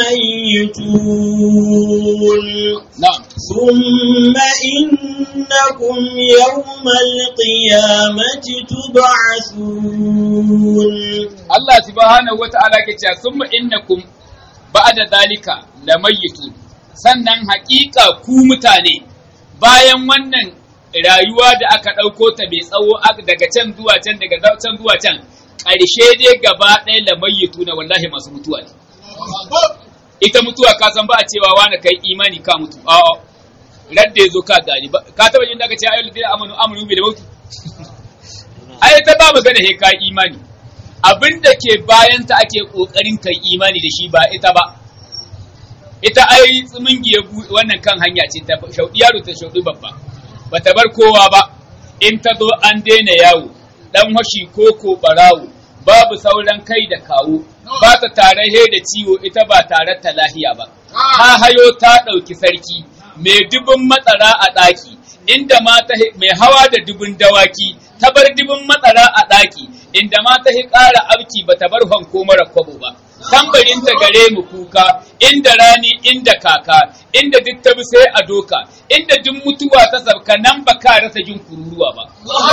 Speaker 1: lamaytun
Speaker 2: na'am
Speaker 1: thumma innakum yawmal qiyamati tub'athun
Speaker 2: Allah subhanahu wata'ala ke cewa thumma innakum ba'da dhalika lamaytun sannan haƙiƙa ku mutane bayan wannan rayuwa da aka ɗauko ta mai tsawo daga can zuwa can daga can zuwa can ƙarshe dai gaba ɗaya lamayyitu na wallahi masu mutuwa ne. Ita mutuwa ka san ba a cewa wani kai imani ka mutu. A'a, radda ya zo ka gani ba. Ka taɓa yin da aka ce ayyul ladina amanu amanu bil mauti. Ai ta ba magana he ka imani. Abin da ke bayan ta ake kokarin kai imani da shi ba ita ba. Ita ai tsumingiya wannan kan hanya ce ta shaudi yaro ta shaudi babba. Bata bar kowa ba. In ta zo an daina yawo. Dan washi koko barawo. Babu sauran kai da kawo. Ba ta tare he da ciwo ita ba tare ta lahiya ba. Ta hayo ta ɗauki sarki. Mai dubin matsara a ɗaki. Inda mata mai hawa da dubin dawaki. Ta bar dubin matsara a ɗaki. Inda mata hi ƙara abki ba ta bar hanko mara kwabo ba. Tambarin ta gare mu kuka, inda rani, inda kaka, inda duk ta bi sai a doka, inda duk mutuwa ta sabka nan ba ka rasa jin kururuwa ba.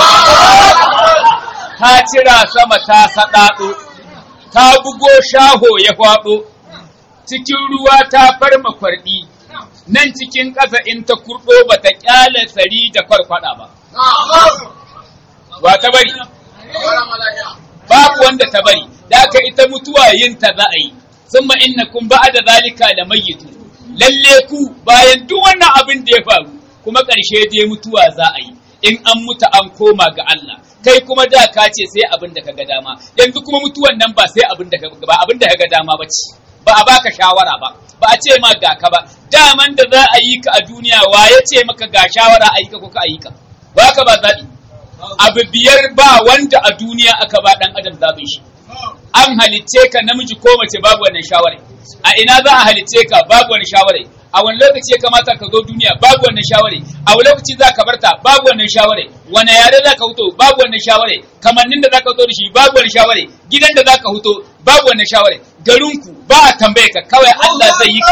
Speaker 2: Ta cira sama ta saɗaɗo, ta bugo shaho ya faɗo, cikin ruwa ta farma kwarɗi, nan cikin ƙasa in ta kurɗo ba ta ƙyale sari da kwarkwaɗa ba. Ba ta bari. Babu wanda ta bari. Da aka ita mutuwa yin ta za a yi, sun inna kun ba da zalika da mayyitu, lalle ku bayan duk wannan abin da ya faru, kuma ƙarshe dai mutuwa za a yi, in an mutu an koma ga Allah, kai kuma da ka ce sai abin da ka ga dama, yanzu kuma mutuwan nan ba sai abin da ka ba abin da ka ga dama ba ce, ba a baka shawara ba, ba a ce ma ga ka ba, daman da za a yi ka a duniya wa ya ce maka ga shawara a yi ka ko ka a yi ka, ba ka ba zaɓi. Abu biyar ba wanda a duniya aka ba ɗan adam zaɓin shi. An halicce ka namiji ko mace babu wannan shawarai. A ina za a halicce ka babu wannan shawarai. A wani lokaci ya kamata ka zo duniya babu wannan shawarai. A wani lokaci za ka barta babu wannan shawarai. Wani yare za ka huto babu wannan shawarai. Kamannin da za ka zo da shi babu wannan shawarai. Gidan da za ka huto babu wannan shawarai. Garinku ba a tambaye ka kawai Allah zai yi ka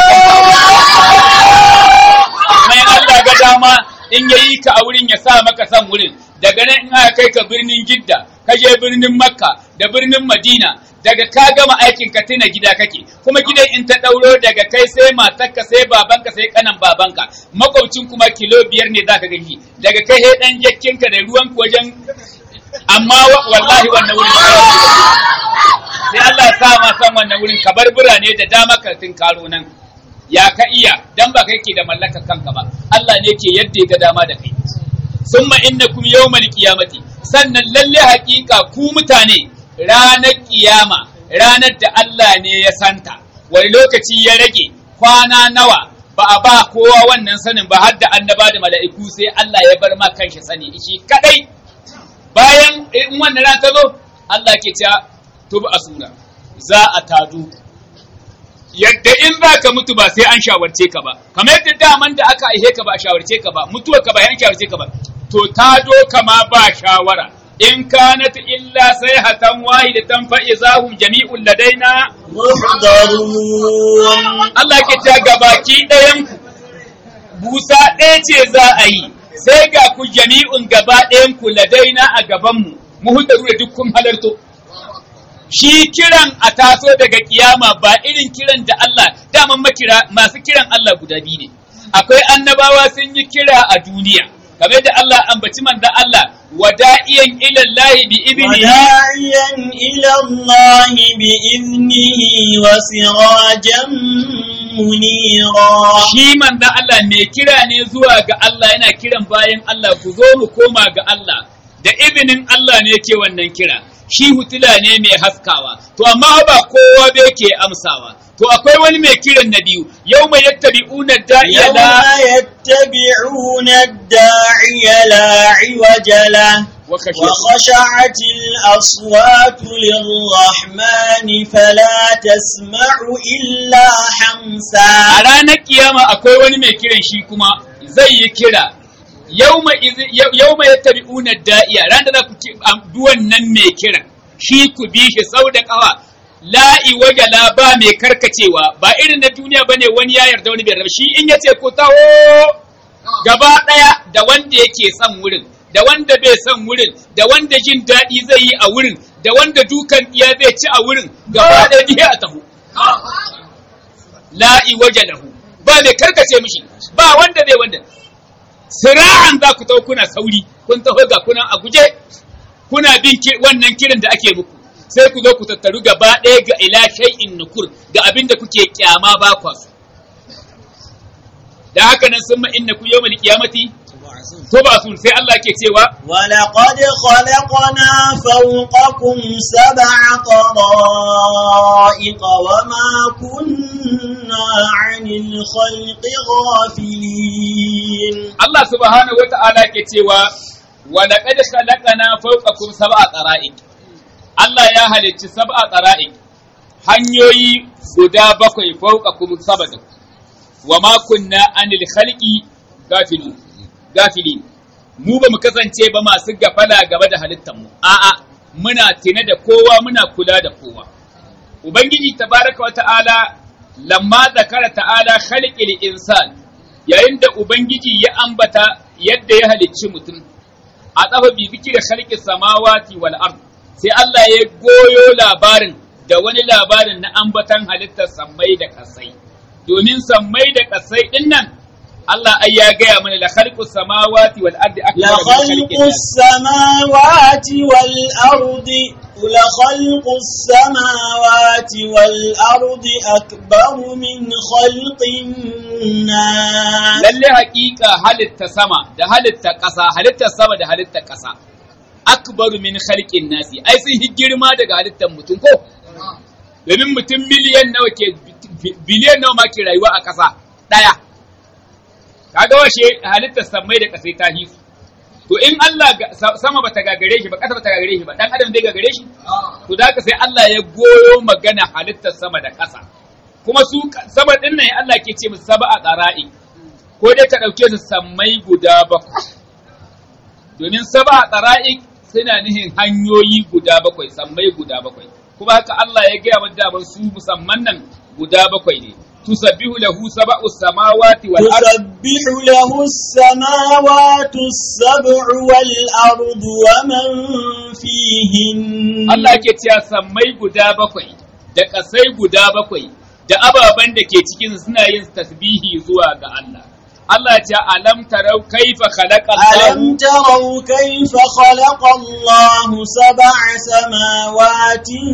Speaker 2: mai Allah ga dama in yayi ka a wurin ya sa maka san wurin. Daga nan in aka kai ka birnin Jidda, ka je birnin Makka da birnin Madina, daga ka gama aikin ka tuna gida kake, kuma gidan in ta ɗauro daga kai sai matarka sai babanka sai kanan babanka, makwabcin kuma kilo biyar ne za ka gani, daga kai sai ɗan jakkinka da ruwan wajen, amma wallahi wannan wurin sai Allah ya sa ma san wannan wurin ka bar birane da dama ka karo nan, ya ka iya dan ba kai ke da mallakar kanka ba, Allah ne ke yadda ya ga dama da kai. Summa innakum yawmal qiyamati sannan lalle haƙiƙa ku mutane ranar kiyama ranar da Allah ne ya santa wani lokaci ya rage kwana nawa ba a ba kowa wannan sanin ba har da annaba da mala'iku sai Allah ya bar ma kanshi sani shi kadai bayan in wannan ran ta zo Allah ke cewa tubu asura za a tadu yadda in za ka mutu ba sai an shawarce ka ba kamar yadda daman da aka aihe ka ba a shawarce ka ba mutuwa ka ba yan shawarce ka ba to ta do kama ba shawara in kanat illa sayhatan wahidatan fa izahum jami'un ladaina muhdarun Allah ke ta gabaki ɗayan ku busa ɗaya ce za a yi sai ga ku jami'un gaba ɗayan ku ladaina a gaban mu muhdaru da dukkan halarto shi kiran a taso daga kiyama ba irin kiran da Allah daman makira masu kiran Allah guda biyu ne akwai annabawa sun yi kira a duniya kamar da Allah ambaci manzon Allah wada'iyan ila Allah bi idnihi
Speaker 1: wada'iyan ila Allah bi idnihi wa sirajan munira
Speaker 2: shi manzon Allah mai kira ne zuwa ga Allah yana kiran bayan Allah ku zo mu koma ga Allah da izinin Allah ne yake wannan kira shi hutula ne mai haskawa to amma ba kowa bai ke amsawa to akwai wani mai kiran na biyu yau mai yattabi'una da'iya la
Speaker 1: yattabi'una da'iya la iwajala wa khashatil aswatu lirrahmani fala tasma'u illa hamsa.
Speaker 2: A ranar kiyama akwai wani mai kiran shi kuma zai yi kira yau mai yattabi'una da'iya ran da za ku duwan nan mai kiran shi ku bi shi sau da kawa la'i wajala ba mai karkacewa ba irin na duniya bane wani ya yarda wani bai yarda shi in yace ko taho gaba daya da wanda yake son wurin da wanda bai son wurin da wanda jin dadi zai yi a wurin da wanda dukan iya zai ci a wurin gaba daya dihe a taho la'i wajalahu ba mai karkace mishi ba wanda zai wanda sira'an za ku taho kuna sauri kun taho ga kuna a guje kuna bin wannan kiran da ake muku sai ku zo ku tattaru gaba ɗaya ga ila shay'in nukur ga abin da kuke kyama ba kwa su da haka nan sun inna ku yawmal qiyamati to ba sun sai Allah ke cewa
Speaker 1: wa laqad khalaqna fawqakum sab'a tara'iqa wa ma kunna 'anil khalqi ghafilin. Allah
Speaker 2: subhanahu wa ta'ala ke cewa wa laqad khalaqna fawqakum sab'a tara'iq Allah ya halicci sab'a tsara'i hanyoyi guda bakwai fawqakum sab'a wa ma kunna anil khalqi gafilin gafilin mu ba mu kasance ba masu gafala gaba da halittar mu a'a muna tine da kowa muna kula da kowa ubangiji tabaraka wa ta'ala lamma zakara ta'ala khalqil insan yayin da ubangiji ya ambata yadda ya halicci mutum a tsafa bi zikira khalqis samawati wal ard sai Allah ya goyo labarin da wani labarin na ambatan halittar sammai da kasai domin sammai da kasai din nan Allah ai ya gaya mana la khalqus samawati wal ardi akbar
Speaker 1: la khalqus samawati wal ardi la khalqus samawati wal ardi akbar min khalqin nas
Speaker 2: lalle haƙiƙa halitta sama da halitta ƙasa halitta sama da halitta ƙasa akbaru min khalqin nasi ai sun yi girma daga halittar mutum ko domin mutum miliyan nawa ke biliyan nawa ma ke rayuwa a ƙasa daya kaga washe halittar samai da ƙasai ta hisu to in Allah sama bata gagare shi ba ƙasa bata gagare shi ba dan adam zai gagare shi to da haka sai Allah ya goyo magana halittar sama da ƙasa kuma su sama din nan Allah ke ce musu sab'a qara'i ko dai ka dauke su sammai guda bakwai domin sab'a qara'i suna nihin hanyoyi guda bakwai sammai guda bakwai kuma haka Allah ya gaya wa su musamman nan guda bakwai ne tusabbihu lahu sab'u samawati wal ard
Speaker 1: tusabbihu lahu samawati sab'u wal ardu wa man fihin
Speaker 2: Allah ke cewa sammai guda bakwai da kasai guda bakwai da ababan da ke cikin suna yin tasbihi zuwa ga Allah Allah ce alam tarau kaifa khalaqa Allah
Speaker 1: alam tarau kaifa khalaqa Allah sab'a samawati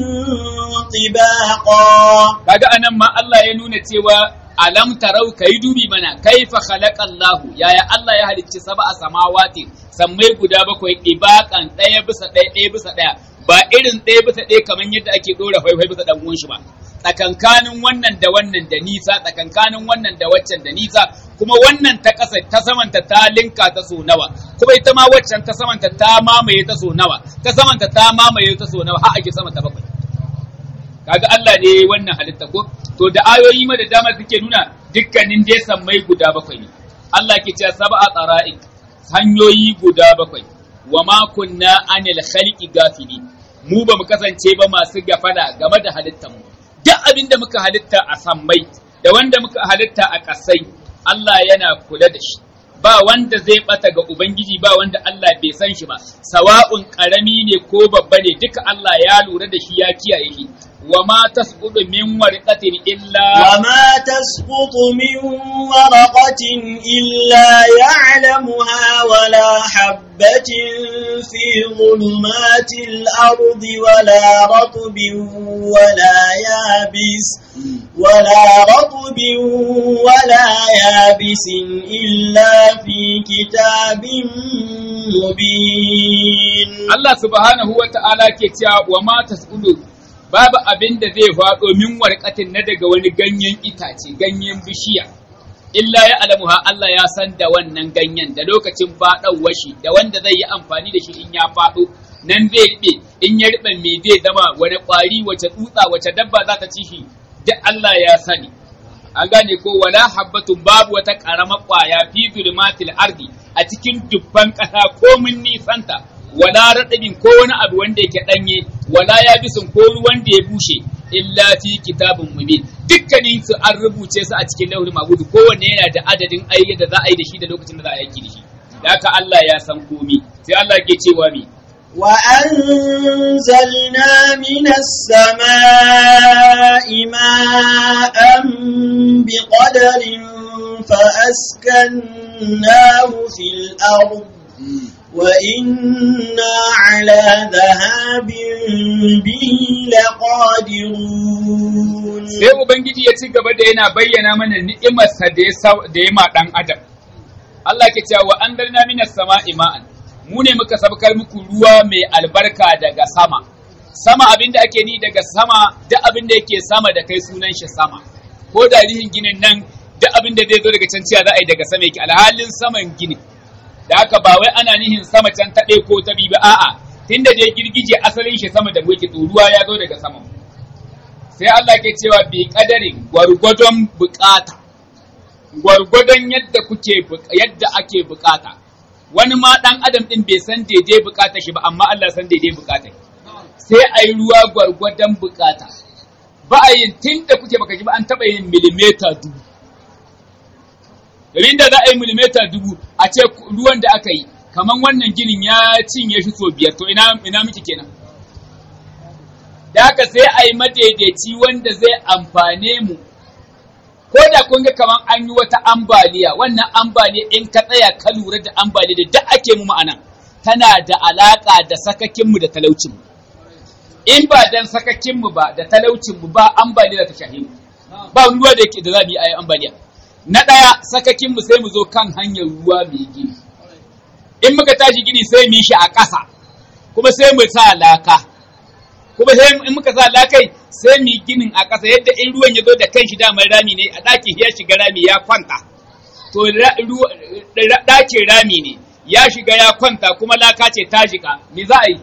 Speaker 1: tibaqa
Speaker 2: kaga anan ma Allah ya nuna cewa alam tarau kai dubi mana kaifa khalaqa Allah yaya Allah ya halicci sab'a samawati sammai guda bakwai tibaqan daya bisa daya daya bisa daya ba irin daya bisa daya kaman yadda ake dora faifai bisa dan uwan shi ba tsakankanin wannan da wannan da nisa tsakankanin wannan da waccan da nisa kuma wannan ta ƙasa ta samanta ta linka ta so nawa kuma ita ma waccan ta samanta ta mamaye ta so nawa ta samanta ta mamaye ta so nawa har ake sama ta bakwai kaga Allah ne wannan halitta ko to da ayoyi ma da dama suke nuna dukkanin dai sammai guda bakwai ne Allah ke cewa sab'a tsara'iq hanyoyi guda bakwai wa ma kunna anil khalqi gafili mu ba mu kasance ba masu gafala game da halittar mu duk abin da muka halitta a sammai da wanda muka halitta a ƙasai Allah yana kula da shi ba wanda zai bata ga ubangiji ba wanda Allah bai san shi ba sawa'un karami ne ko babba ne duka Allah ya lura da shi ya kiyaye shi wa ma tasqutu min warqatin illa
Speaker 1: wa ma tasqutu min warqatin illa ya'lamuha wa la habatin fi dhulumatil ardi wa la ratbin wa la yabis wa la ratbin wa la yabisin illa fi kitabin مبين.
Speaker 2: Allah subhanahu wa ta'ala ke cewa wa ma tas'ulu babu abin da zai faɗo min warƙatin na daga wani ganyen itace, ganyen bishiya. Illa ya alamuha Allah ya san da wannan ganyen da lokacin faɗawar shi da wanda zai yi amfani da shi in ya faɗo nan zai riɓe in ya riɓe me zai zama wani ƙwari wace tsutsa wace dabba za ta ci shi duk Allah ya sani. An gane ko wala habbatun babu wata ƙaramar ƙwaya fi zulmatil ardi a cikin dubban ƙasa ko mun nisanta wala raɗabin ko wani abu wanda yake ɗanye wala yabisin ko ruwan da ya bushe illa fi kitabun mubin dukkanin su an rubuce su a cikin lauhul mahfuz kowanne yana da adadin ayyuka da za a yi da shi da lokacin da za a yi da shi da haka Allah ya san komai sai Allah ke cewa mi
Speaker 1: wa anzalna minas samaa'i ma'an biqadarin fa askannahu fil ardh وَإِنَّا عَلَى ذَهَابٍ بِهِ لَقَادِرُونَ.
Speaker 2: Sai Ubangiji ya ci gaba da yana bayyana mana ni'imarsa da ya ma ɗan Adam. Allah ke cewa wa anzalna minas sama'i ma'an. Mu ne muka sabkar muku ruwa mai albarka daga sama. Sama abin da ake ni daga sama, duk abin da yake sama da kai sunan shi sama. Ko da rihin ginin nan, duk abin da zai zo daga can ciya za a yi daga sama yake alhalin saman ginin. Da haka ba wai ana nihin sama can ta ɗaya ko ta biyu ba a'a tunda dai girgije asalin shi sama da muke ruwa ya zo daga sama sai Allah ke cewa bi kadarin gwargwadon bukata gwargwadon yadda kuke yadda ake bukata wani ma dan adam din bai san daidai bukata shi ba amma Allah san daidai bukata sai ayi ruwa gwargwadon bukata ba a yin tunda kuke baka ji ba an taba yin millimeter dubu Rin da za a yi milimeta dubu a ce ruwan da aka yi, kamar wannan ginin ya cinye shi so biyar, to ina ina miki kenan. Da haka sai a yi madaidaici wanda zai amfane mu, ko da kun ga kamar an yi wata ambaliya, wannan ambaliya in ka tsaya ka lura da ambaliya da duk ake mu ma'ana, tana da alaƙa da sakakinmu da talaucinmu. In ba dan sakakinmu ba da talaucinmu ba ambaliya ta shahimu, ba ruwa da yake da za mu yi a yi ambaliya. Na ɗaya sakakinmu sai mu zo kan hanyar ruwa mai gini. In muka tashi gini sai mu yi shi a ƙasa, kuma sai mu sa laka. Kuma sai in muka sa lakai sai mu yi ginin a ƙasa yadda in ruwan ya zo da kanshi damar rami ne a ɗakin ya shiga rami ya kwanta. To ɗakin rami ne ya shiga ya kwanta kuma laka ce ta shiga. Me za a yi?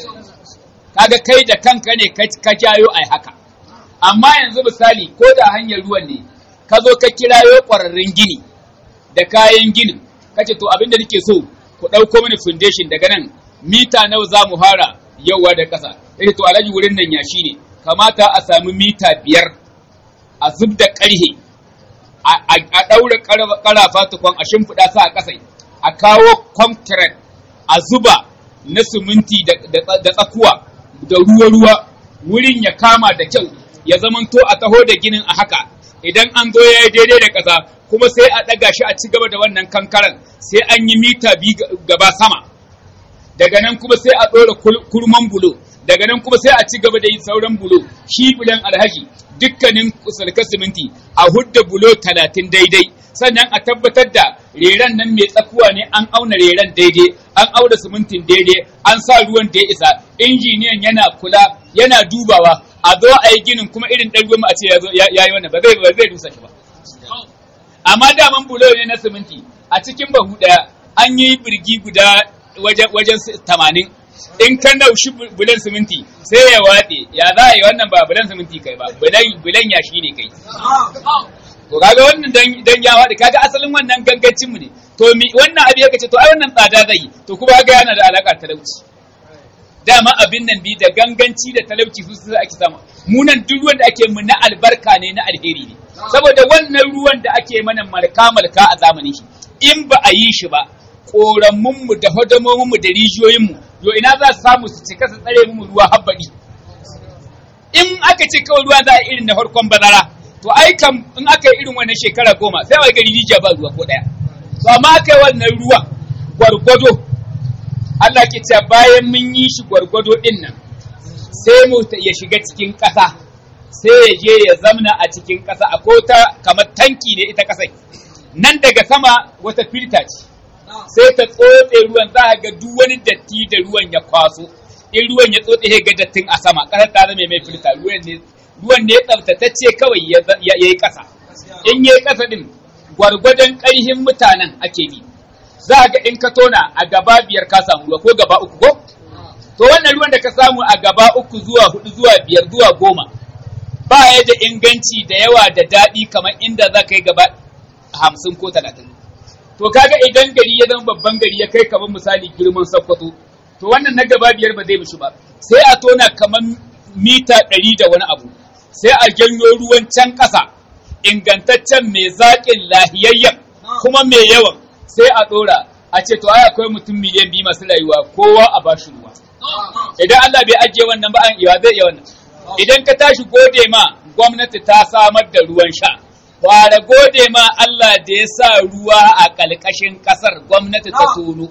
Speaker 2: Kaga kai da kanka ne ka jayo ai haka. Amma yanzu misali ko da hanyar ruwan ne ka zo ka kirayo ƙwararrun gini da kayan ginin ka ce to abin da nake so ku ɗauko mini foundation daga nan mita nawa za mu fara yawa da ƙasa yake to alhaji wurin nan ya shi ne kamata a sami mita biyar a zub da ƙarhe a ɗaura ƙarafa tukwan a shimfiɗa sa a ƙasa a kawo concrete a zuba na siminti da tsakuwa da ruwa-ruwa wurin ya kama da kyau ya zamanto a taho da ginin a haka idan an zo ya yi daidai da ƙasa kuma sai a ɗaga shi a ci gaba da wannan kankaran sai an yi mita biyu gaba sama daga nan kuma sai a ɗora kurman bulo daga nan kuma sai a ci gaba da yin sauran bulo shi bulan alhaji dukkanin salkar siminti a hudda bulo talatin daidai sannan a tabbatar da reran nan mai tsakuwa ne an auna reran daidai an auna simintin daidai an sa ruwan da ya isa injiniyan yana kula yana dubawa a zo a yi ginin kuma irin ɗan ruwan a ce ya yi wannan ba zai dusa shi ba amma daman bulo ne na siminti a cikin bahu ɗaya an yi birgi guda wajen tamanin in ka naushi bulan siminti sai ya waɗe ya za a yi wannan ba bulan siminti kai ba bulan yashi ne kai to kaga wannan dan ya waɗe kaga asalin wannan gangancin mu ne to wannan abu ya kace to ai wannan tsada zai to kuma kaga yana da alaka talauci dama abin nan bi da ganganci da talauci su su ake samu mu nan duk ruwan da ake mu na albarka ne na alheri ne saboda wannan ruwan da ake mana malka malka a zamanin shi in ba a yi shi ba koramun mu da hodamomin mu da rijiyoyin mu yo ina za su samu su cika su tsare mu ruwa habbadi in aka ce kawai ruwa za a irin na farkon bazara to ai kam in aka yi irin wannan shekara goma sai wai gari rijiya ba ruwa ko daya to amma aka yi wannan ruwa gwargwado Allah ke cewa bayan mun yi shi gwargwado din nan sai mu ya shiga cikin ƙasa sai ya je ya zamna a cikin ƙasa akwai ta kamar tanki ne ita ƙasai nan daga sama wata filta ce sai ta tsotse ruwan, za a ga duk wani datti da ruwan ya kwaso, in ruwan ya tsotse sai ga dattin a sama, ƙasar ta zama mai filta, ruwan ne ruwan ne tsaftatacce kawai ya yi ƙasa. In yi ƙasa din gwargwadon ƙarhin mutanen ake bi, za a ga in ka tona a gaba biyar ka samu ruwa ko gaba uku ko? To wannan ruwan da ka samu a gaba uku zuwa hudu zuwa biyar zuwa goma ba ya da inganci da yawa da daɗi kamar inda za ka yi gaba hamsin ko talatin. To kaga idan gari ya zama babban gari ya kai kamar misali girman Sokoto, to wannan na gaba biyar ba zai mishi ba, sai a tona kamar mita ɗari da wani abu, sai a janyo ruwan can ƙasa ingantaccen mai zaƙin lahiyayyen kuma mai yawan, sai a ɗora a ce to ai akwai mutum miliyan biyu masu rayuwa kowa a ba shi ruwa. Idan Allah bai ajiye wannan ba an iya zai iya wannan. Idan ka tashi gode ma gwamnati ta samar da ruwan sha, fara gode ma Allah da ya sa ruwa a ƙalƙashin ƙasar gwamnati ta tono.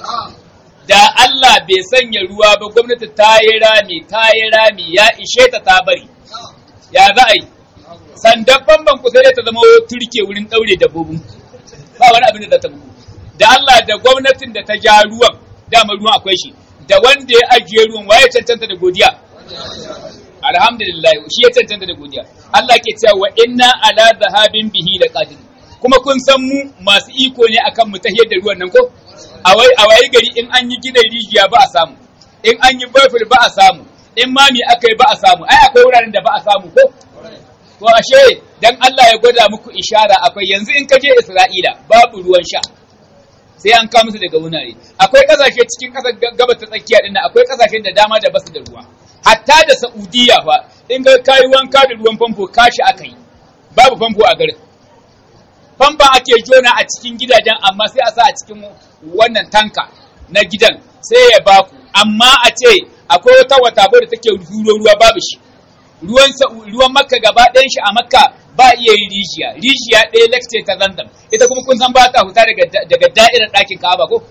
Speaker 2: Da Allah bai sanya ruwa ba gwamnati ta yi rami ta yi rami ya ishe ta ta bari. Ya za a yi? Sandan bamban ku sai ta zama turke wurin ɗaure dabbobin. Ba wani abin da za ta muku. Da Allah da gwamnatin da ta ja ruwan, dama ruwan akwai shi, da wanda ya ajiye ruwan waye cancanta da godiya. Alhamdulillah shi ya cancanta da godiya. Allah ke cewa wa inna ala zahabin bihi da qadir. Kuma kun san mu masu iko ne akan mu tahiyar da ruwan nan ko? A wai a wai gari in an yi gidan rijiya ba a samu, in an yi bafir ba a samu, in mami aka yi ba a samu, ai akwai wuraren da ba a samu ko? To ashe dan Allah ya gwada muku ishara akwai, yanzu in ka je Isra'ila babu ruwan sha. Sai an kawo musu daga wunare. Akwai kasashe cikin kasar gabas ta tsakiya din nan, akwai kasashen da dama da basu da ruwa. Hatta da Saudiya fa in ga kai wanka da ruwan famfo kashi aka yi. Babu famfo a garin. Famfon ake jona a cikin gidajen amma sai a sa a cikin wannan tanka na gidan sai ya baku. Amma a ce akwai wata wata da take huro ruwa babu shi. Ruwan ruwan Makka gaba ɗayan shi a Makka ba iya yin rijiya, rijiya ɗaya lakce ta Zamzam, ita kuma kun san ba ta huta daga da'irar ɗakin Ka'aba ko?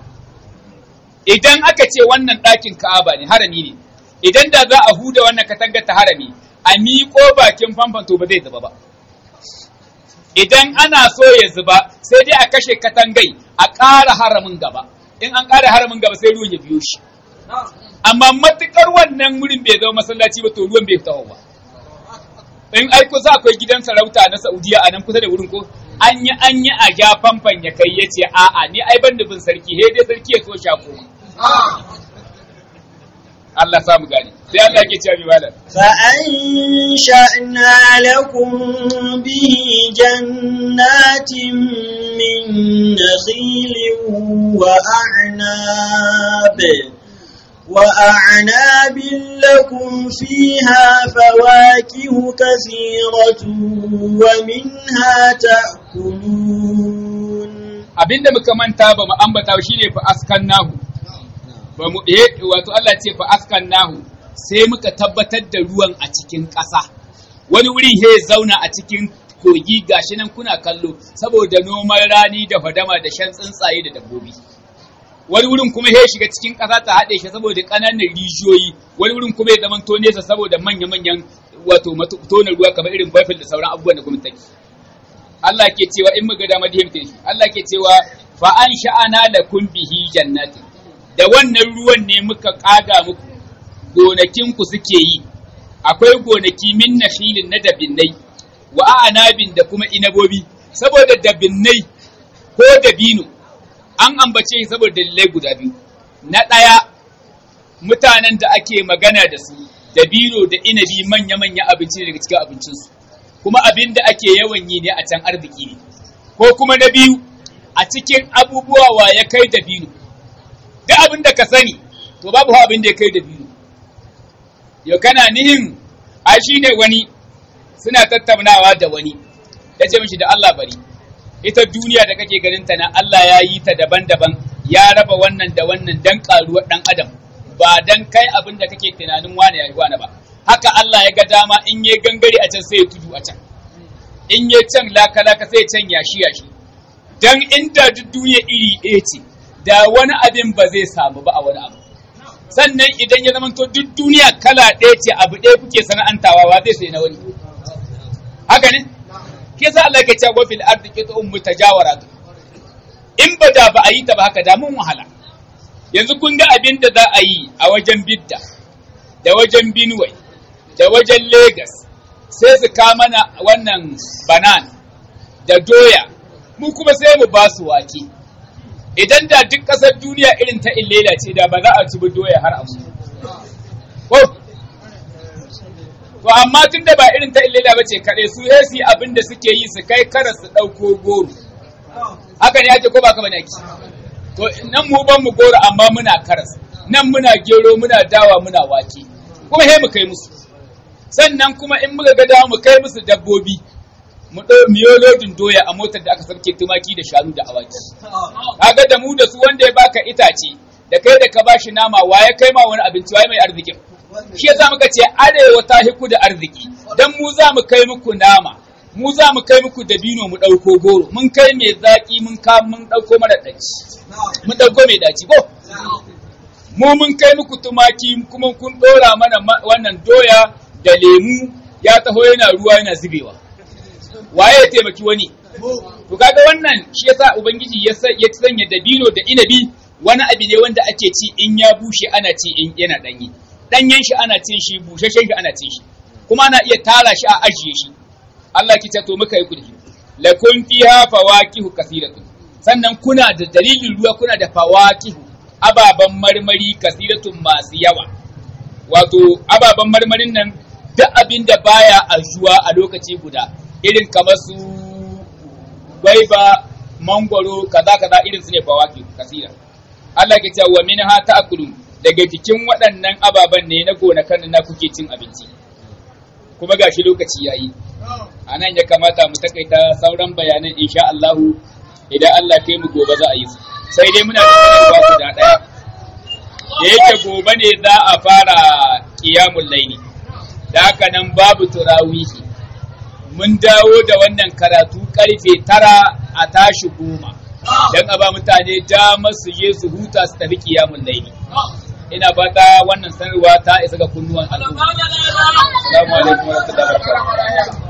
Speaker 2: Idan aka ce wannan ɗakin Ka'aba ne, harami ne, idan da za a huda wannan katangar ta harami, a miƙo bakin famfon to ba zai zuba ba. Idan ana so ya zuba, sai dai a kashe katangai, a ƙara haramin gaba, in an ƙara haramin gaba sai ruwan ya biyo shi. Amma matuƙar wannan wurin bai zama masallaci ba to ruwan bai fita ba. In ai kusa akwai gidan sarauta na Saudiya a nan kusa da wurin ko an yi an yi a ja famfan ya kai ya ce a'a ni ai ban da bin sarki he dai sarki ya so sha koma. Allah samu gani sai Allah ke cewa biwalan
Speaker 1: fa ansha'na lakum bihi jannatin min nakhilin wa a'nab وأعناب لكم فيها فواكه كثيرة ومنها تأكلون.
Speaker 2: abinda muka manta ba mu ambata shine fa askannahu ba mu eh wato Allah ce fa askannahu sai muka tabbatar da ruwan a cikin ƙasa wani wuri he zauna a cikin kogi gashi nan kuna kallo saboda noman rani da fadama da shan tsuntsaye da dabbobi. Wani wurin kuma ya shiga cikin ƙasa ta haɗe shi saboda ƙananan rijiyoyi, wani wurin kuma ya zamanto nesa saboda manya-manyan wato tonar ruwa kamar irin bafil da sauran abubuwan da kuma take. Allah ke cewa in muga dama da shi, Allah ke cewa fa an sha'ana da kun bihi jannatin. Da wannan ruwan ne muka ƙaga muku gonakin ku suke yi. Akwai gonaki min nashilin na dabinnai wa a'anabin da kuma inabobi saboda dabinnai ko dabino an ambace shi saboda dalilai guda biyu. Na ɗaya, mutanen da ake magana da su, da biro da inabi manya-manya abinci daga cikin abincinsu, kuma abin da ake yawan yi ne a can arziki ne. Ko kuma na biyu, a cikin abubuwa wa ya kai da biro. Duk abin da ka sani, to babu abin da ya kai da biro. Yau kana nihin, a shi ne wani, suna tattaunawa da wani, ya ce mishi da Allah bari. Ita duniya da kake ganin ta na Allah ya yi ta daban-daban ya raba wannan da wannan dan karuwar dan adam ba dan kai abin da kake tunanin wani yayi wani ba haka Allah ya ga dama in yayi gangare a can sai ya tudu a can in yayi can laka laka sai ya can yashi yashi dan inda duk duniya iri ɗaya ce da wani abin ba zai samu ba a wani abu sannan idan ya zama to duk duniya kala ɗaya ce abu ɗaya kuke sana'antawa wa zai sai na wani haka ne kisa Allah ke cewa fil ardi qit'un mutajawarat in ba da ba a yi ta ba haka da mun wahala. Yanzu kun ga abin da za a yi a wajen Bidda da wajen Benue da wajen Lagos sai su ka mana wannan banan da doya mu kuma sai mu ba su wake. Idan da duk ƙasar duniya irin ta illela ce da ba za a ci doya har a mutu. Ko to amma tun da ba irin ta illela ba ce kaɗai su sai su yi abin da suke yi su kai kara su ɗauko goro. Haka ne ake ko ba kama ne ake? To nan mu ban mu goro amma muna karas, nan muna gero muna dawa muna wake, kuma he mu kai musu. Sannan kuma in muka ga dawa mu kai musu dabbobi, mu ɗau miyolodin doya a motar da aka sarke tumaki da shanu da awaki. Kaga da mu da su wanda ya baka itace, da kai da ka bashi nama waye kai ma wani abinci waye mai arzikin. Shi yasa muka ce arewa ta hiku da arziki, dan mu za mu kai muku nama. Mu za mu kai muku dabino mu ɗauko goro, mun kai mai zaƙi mun ka mun ɗauko mara ɗaci, mun ɗauko mai ɗaci ko? Mu mun kai muku tumaki kuma kun ɗora mana wannan doya da lemu ya taho yana ruwa yana zubewa. Waye ya taimaki wani? To kaga wannan shi yasa Ubangiji ya sanya dabino da inabi wani abu ne wanda ake ci in ya bushe ana ci in yana ɗanye. Ɗanyen shi ana cin shi, bushashen shi ana cin shi, kuma ana iya tara shi a ajiye shi. Allah ki ce to muka yi kudi lakum fiha fawakihu kathiratun, sannan kuna da dalilin ruwa kuna da fawakihu ababan marmari kathiratun masu yawa. Wato ababan marmarin nan duk abin da baya ajuwa a lokaci guda, irin kamar su gwaiba, mangwaro, kaza kaza irin su ne fawakihu kathira. Allah ki ce wa minha ta'kulun, daga cikin waɗannan ababan ne na gonakan na kuke cin abinci. Kuma gashi lokaci yayi, a nan ya kamata mu takaita sauran bayanan insha Allahu, idan Allah kai mu gobe za a yi su. Sai dai muna da sanarwa guda ɗaya, da yake gobe ne za a fara qiyamul laili, da haka nan babu turawihi. Mun dawo da wannan karatu karfe tara a tashi goma, don a ba mutane damar su je su huta su tafi qiyamul laili. Ina fata wannan sanarwa ta isa ga kunnuwan al'umma. Assalamu alaikum wa rahmatullahi wa barakatuh.